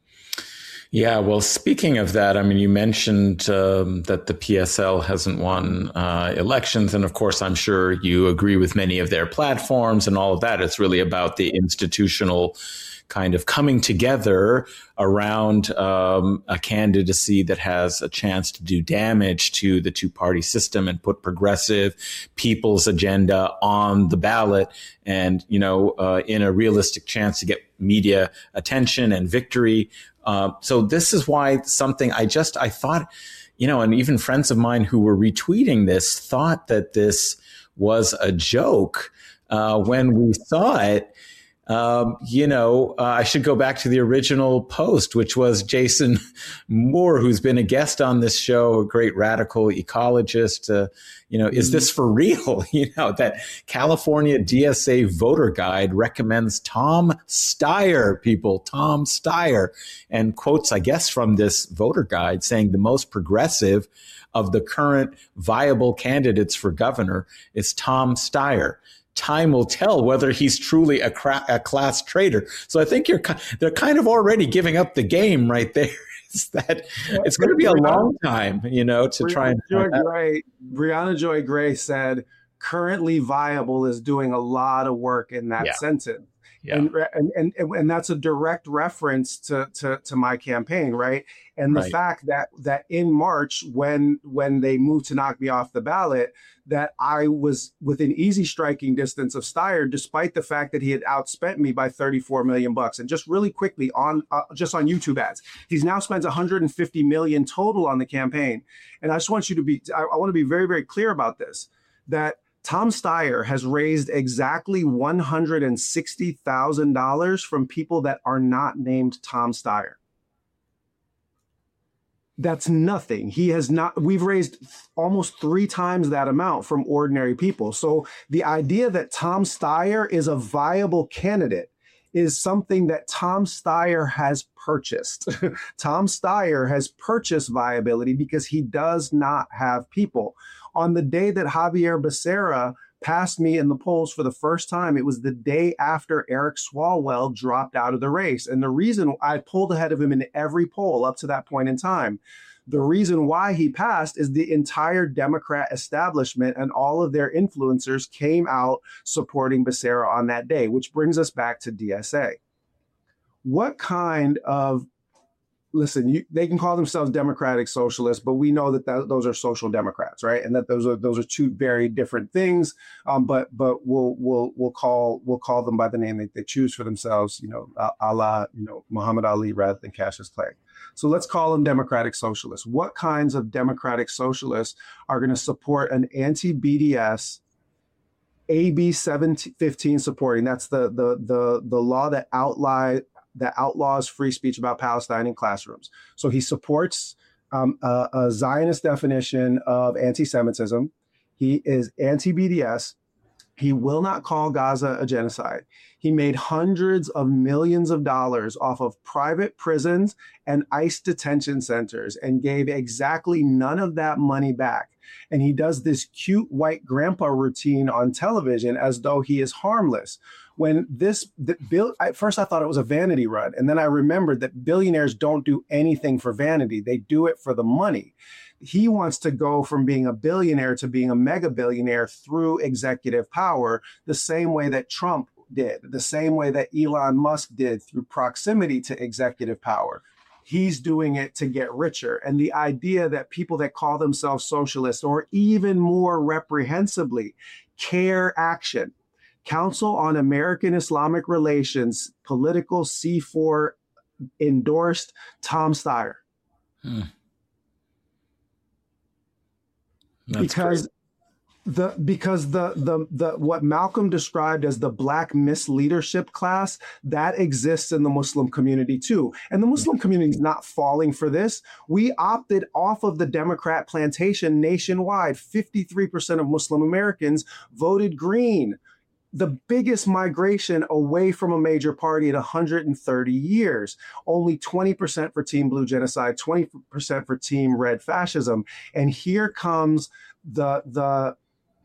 A: Yeah, well, speaking of that, I mean, you mentioned um, that the P S L hasn't won uh, elections. And of course, I'm sure you agree with many of their platforms and all of that. It's really about the institutional kind of coming together around um, a candidacy that has a chance to do damage to the two-party system and put progressive people's agenda on the ballot, and, you know, uh, in a realistic chance to get media attention and victory. Uh, so this is why something I just, I thought, you know, and even friends of mine who were retweeting this thought that this was a joke uh, when we saw it. Um, you know, uh, I should go back to the original post, which was Jason Moore, who's been a guest on this show, a great radical ecologist. Uh, you know, is this for real? You know, that California D S A voter guide recommends Tom Steyer, people, Tom Steyer, and quotes, I guess, from this voter guide saying the most progressive of the current viable candidates for governor is Tom Steyer. Time will tell whether he's truly a, cra- a class traitor. So I think you're they're kind of already giving up the game right there. Is that it's going to be a long time, you know, to
B: Brianna
A: try and
B: Joy Gray, Brianna Joy Gray said currently viable is doing a lot of work in that
A: yeah.
B: sentence.
A: Yeah.
B: And, and and and that's a direct reference to to, to my campaign, right? And the
A: right.
B: fact that that in March, when when they moved to knock me off the ballot, that I was within easy striking distance of Steyer, despite the fact that he had outspent me by thirty-four million bucks. And just really quickly on uh, just on YouTube ads, he's now spent one hundred fifty million total on the campaign. And I just want you to be, I, I want to be very, very clear about this, that Tom Steyer has raised exactly one hundred sixty thousand dollars from people that are not named Tom Steyer. That's nothing. He has not, we've raised almost three times that amount from ordinary people. So the idea that Tom Steyer is a viable candidate is something that Tom Steyer has purchased. Tom Steyer has purchased viability because he does not have people. On the day that Javier Becerra passed me in the polls for the first time, it was the day after Eric Swalwell dropped out of the race. And the reason I pulled ahead of him in every poll up to that point in time, the reason why he passed is the entire Democrat establishment and all of their influencers came out supporting Becerra on that day, which brings us back to D S A. What kind of Listen, you, they can call themselves democratic socialists, but we know that th- those are social democrats, right? And that those are those are two very different things. Um, but but we'll we'll we'll call we'll call them by the name that they choose for themselves. You know, a, a la you know Muhammad Ali rather than Cassius Clay. So let's call them democratic socialists. What kinds of democratic socialists are going to support an anti-B D S A B seven fifteen supporting? That's the the the the law that outlaw. that outlaws free speech about Palestine in classrooms. So he supports um, a, a Zionist definition of anti-Semitism. He is anti-B D S. He will not call Gaza a genocide. He made hundreds of millions of dollars off of private prisons and ICE detention centers and gave exactly none of that money back. And he does this cute white grandpa routine on television as though he is harmless. When this the bill, at first I thought it was a vanity run. And then I remembered that billionaires don't do anything for vanity. They do it for the money. He wants to go from being a billionaire to being a mega billionaire through executive power, the same way that Trump did, the same way that Elon Musk did through proximity to executive power. He's doing it to get richer. And the idea that people that call themselves socialists, or even more reprehensibly, CARE Action, Council on American Islamic Relations, political C four, endorsed Tom Steyer. Hmm. Because great. the because the the the what Malcolm described as the black misleadership class, that exists in the Muslim community too. And the Muslim community is not falling for this. We opted off of the Democrat plantation nationwide. fifty-three percent of Muslim Americans voted green. The biggest migration away from a major party in one hundred thirty years. Only twenty percent for Team Blue genocide, twenty percent for Team Red fascism. And here comes the the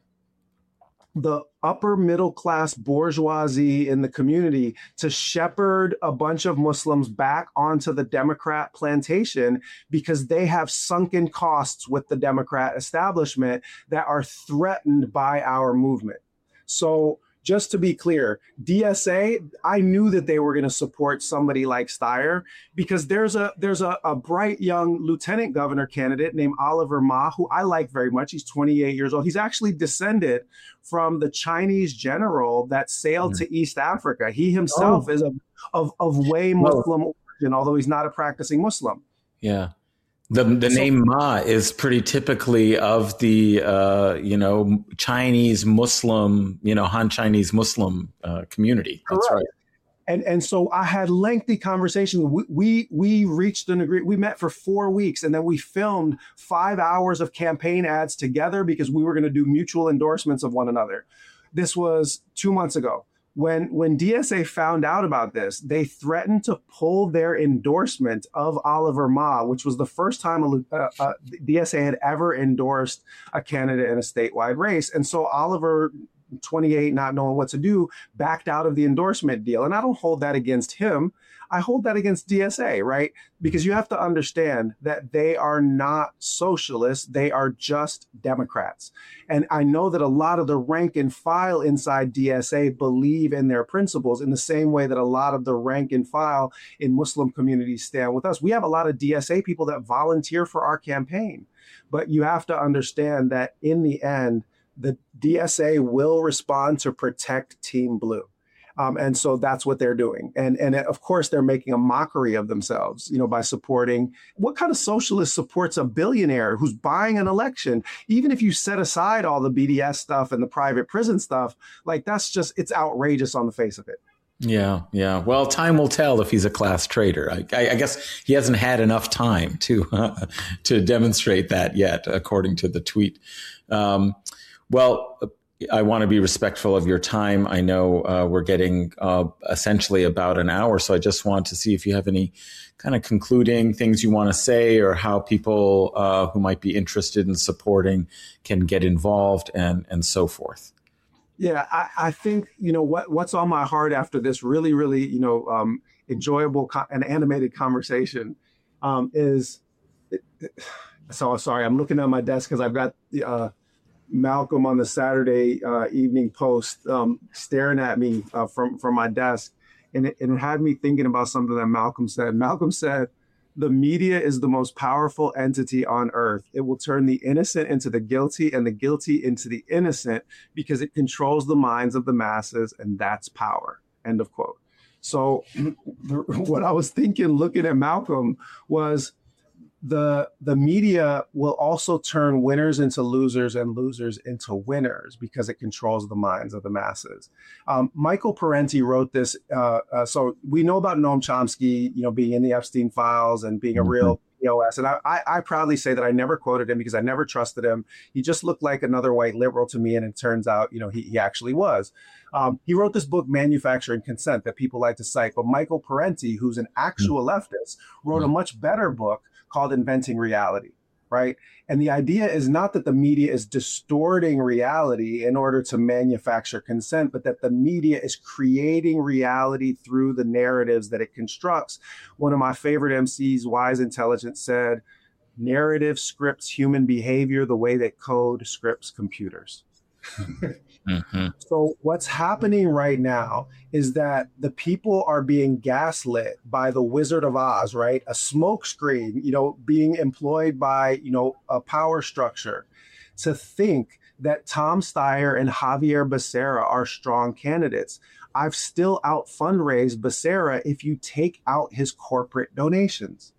B: the upper middle class bourgeoisie in the community to shepherd a bunch of Muslims back onto the Democrat plantation because they have sunken costs with the Democrat establishment that are threatened by our movement. So just to be clear, D S A, I knew that they were going to support somebody like Steyer because there's a there's a, a bright young lieutenant governor candidate named Oliver Ma, who I like very much. He's twenty-eight years old. He's actually descended from the Chinese general that sailed mm-hmm. to East Africa. He himself oh. is a, of, of way Muslim oh. origin, although he's not a practicing Muslim.
A: Yeah. The the so, name Ma is pretty typically of the, uh, you know, Chinese Muslim, you know, Han Chinese Muslim uh, community. That's correct. Right.
B: And and so I had lengthy conversations. We, we we reached an agreement. We met for four weeks and then we filmed five hours of campaign ads together because we were going to do mutual endorsements of one another. This was two months ago. When when D S A found out about this, they threatened to pull their endorsement of Oliver Ma, which was the first time a, a, a D S A had ever endorsed a candidate in a statewide race. And so Oliver, twenty-eight, not knowing what to do, backed out of the endorsement deal. And I don't hold that against him. I hold that against D S A, right? Because you have to understand that they are not socialists. They are just Democrats. And I know that a lot of the rank and file inside D S A believe in their principles in the same way that a lot of the rank and file in Muslim communities stand with us. We have a lot of D S A people that volunteer for our campaign. But you have to understand that in the end, the D S A will respond to protect Team Blue. Um, and so that's what they're doing. And, and of course, they're making a mockery of themselves, you know, by supporting what kind of socialist supports a billionaire who's buying an election? Even if you set aside all the B D S stuff and the private prison stuff, like that's just, it's outrageous on the face of it.
A: Yeah, yeah. Well, time will tell if he's a class traitor. I, I, I guess he hasn't had enough time to uh, to demonstrate that yet, according to the tweet. Um, well, I want to be respectful of your time. I know uh, we're getting uh, essentially about an hour, so I just want to see if you have any kind of concluding things you want to say or how people uh, who might be interested in supporting can get involved and, and so forth.
B: Yeah, I, I think, you know, what what's on my heart after this really, really, you know, um, enjoyable co- and animated conversation um, is, it, it, so sorry, I'm looking at my desk because I've got uh, Malcolm on the Saturday uh, Evening Post um, staring at me uh, from, from my desk. And it, and it had me thinking about something that Malcolm said. Malcolm said, the media is the most powerful entity on earth. It will turn the innocent into the guilty and the guilty into the innocent because it controls the minds of the masses, and that's power. End of quote. So the, what I was thinking, looking at Malcolm, was the the media will also turn winners into losers and losers into winners because it controls the minds of the masses. Um, Michael Parenti wrote this. Uh, uh, so we know about Noam Chomsky, you know, being in the Epstein files and being a mm-hmm. real P O S. And I, I, I proudly say that I never quoted him because I never trusted him. He just looked like another white liberal to me. And it turns out, you know, he, he actually was. Um, he wrote this book, Manufacturing Consent, that people like to cite. But Michael Parenti, who's an actual mm-hmm. leftist, wrote mm-hmm. a much better book called Inventing Reality, right? And the idea is not that the media is distorting reality in order to manufacture consent, but that the media is creating reality through the narratives that it constructs. One of my favorite M Cs, Wise Intelligence, said, narrative scripts human behavior the way that code scripts computers. Mm-hmm. So what's happening right now is that the people are being gaslit by the Wizard of Oz, right? A smoke screen, you know, being employed by, you know, a power structure to think that Tom Steyer and Javier Becerra are strong candidates. I've still out fundraised Becerra if you take out his corporate donations.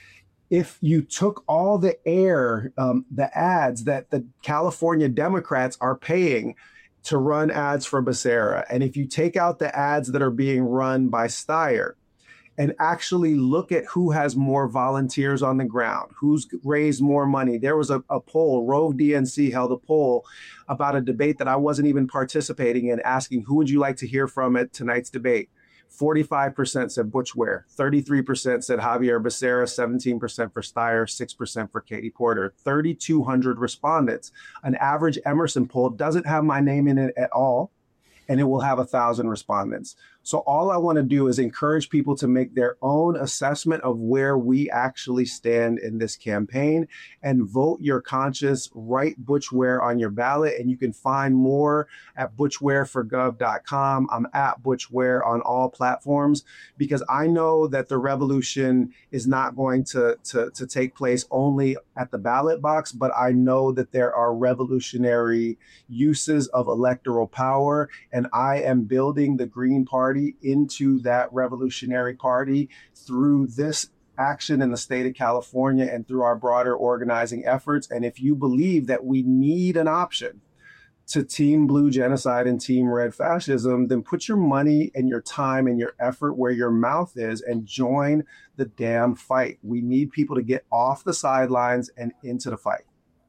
B: If you took all the air, um, the ads that the California Democrats are paying to run ads for Becerra, and if you take out the ads that are being run by Steyer, and actually look at who has more volunteers on the ground, who's raised more money. There was a, a poll, Rove D N C held a poll about a debate that I wasn't even participating in, asking who would you like to hear from at tonight's debate? forty-five percent said Butch Ware, thirty-three percent said Javier Becerra, seventeen percent for Steyer, six percent for Katie Porter, three thousand two hundred respondents. An average Emerson poll doesn't have my name in it at all, and it will have a thousand respondents. So all I want to do is encourage people to make their own assessment of where we actually stand in this campaign and vote your conscience. Write Butch Ware on your ballot, and you can find more at butch ware for gov dot com. I'm at Butch Ware on all platforms, because I know that the revolution is not going to, to, to take place only at the ballot box, but I know that there are revolutionary uses of electoral power, and I am building the Green Party into that revolutionary party through this action in the state of California and through our broader organizing efforts. And if you believe that we need an option to Team Blue genocide and Team Red fascism, then put your money and your time and your effort where your mouth is and join the damn fight. We need people to get off the sidelines and into the fight.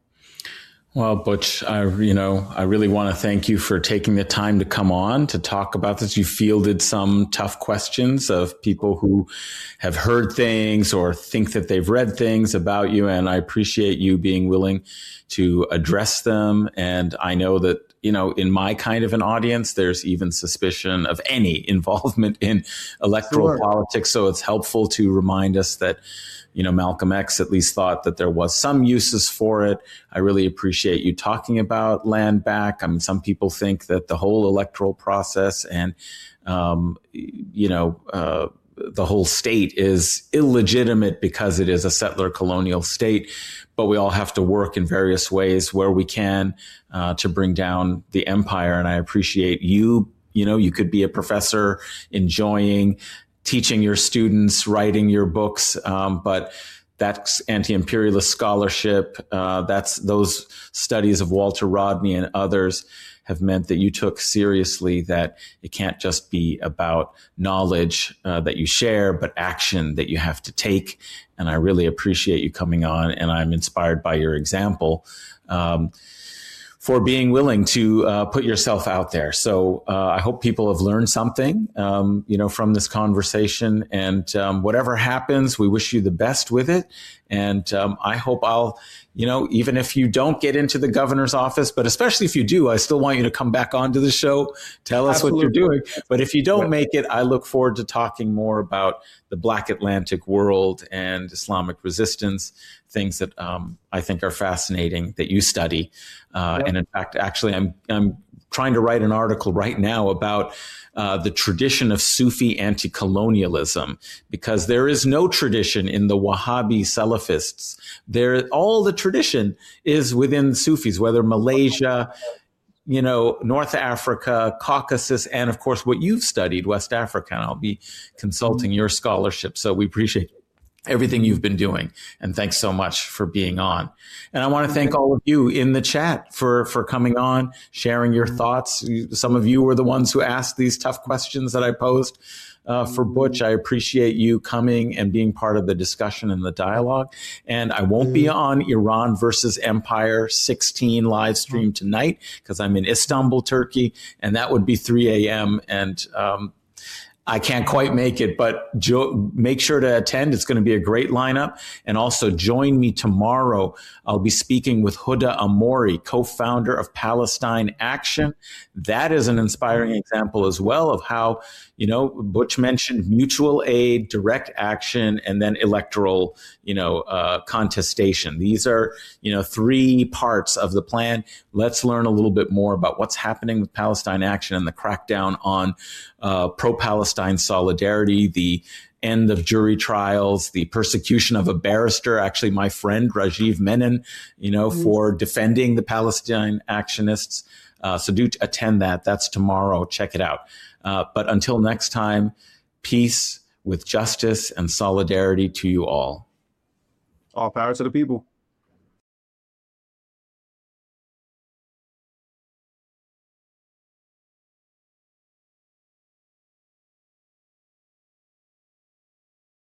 A: Well, Butch, I, you know, I really want to thank you for taking the time to come on to talk about this. You fielded some tough questions of people who have heard things or think that they've read things about you. And I appreciate you being willing to address them. And I know that, you know, in my kind of an audience, there's even suspicion of any involvement in electoral sure. politics. So it's helpful to remind us that, you know, Malcolm X at least thought that there was some uses for it. I really appreciate you talking about land back. I mean, some people think that the whole electoral process and, um, you know, uh, the whole state is illegitimate because it is a settler colonial state. But we all have to work in various ways where we can uh, to bring down the empire. And I appreciate you. You know, you could be a professor enjoying teaching your students, writing your books, um, but that's anti-imperialist scholarship. Uh, that's those studies of Walter Rodney and others have meant that you took seriously that it can't just be about knowledge uh, that you share, but action that you have to take. And I really appreciate you coming on, and I'm inspired by your example. Um, for being willing to uh, put yourself out there. So uh, I hope people have learned something, um, you know, from this conversation. And um, whatever happens, we wish you the best with it. And um, I hope I'll, you know, even if you don't get into the governor's office, but especially if you do, I still want you to come back onto the show, tell us Absolutely. What you're doing. But if you don't make it, I look forward to talking more about the Black Atlantic world and Islamic resistance, things that um, I think are fascinating that you study. Uh, yep. And in fact, actually, I'm I'm trying to write an article right now about uh, the tradition of Sufi anti-colonialism, because there is no tradition in the Wahhabi Salafists. There, all the tradition is within Sufis, whether Malaysia, you know, North Africa, Caucasus, and of course what you've studied, West Africa. And I'll be consulting your scholarship. So we appreciate everything you've been doing. And thanks so much for being on. And I want to thank all of you in the chat for, for coming on, sharing your thoughts. Some of you were the ones who asked these tough questions that I posed uh, for Butch. I appreciate you coming and being part of the discussion and the dialogue. And I won't be on Iran versus Empire sixteen live stream tonight because I'm in Istanbul, Turkey, and that would be three a.m. And, um, I can't quite make it, but jo- make sure to attend. It's going to be a great lineup. And also join me tomorrow. I'll be speaking with Huda Amori, co-founder of Palestine Action. That is an inspiring example as well of how, you know, Butch mentioned mutual aid, direct action, and then electoral, you know, uh, contestation. These are, you know, three parts of the plan. Let's learn a little bit more about what's happening with Palestine Action and the crackdown on uh, pro-Palestine solidarity, the end of jury trials, the persecution of a barrister, actually my friend Rajiv Menon, you know, mm-hmm. for defending the Palestine actionists. Uh, so do attend that. That's tomorrow. Check it out. Uh, but until next time, peace with justice and solidarity to you all.
B: All power to the people.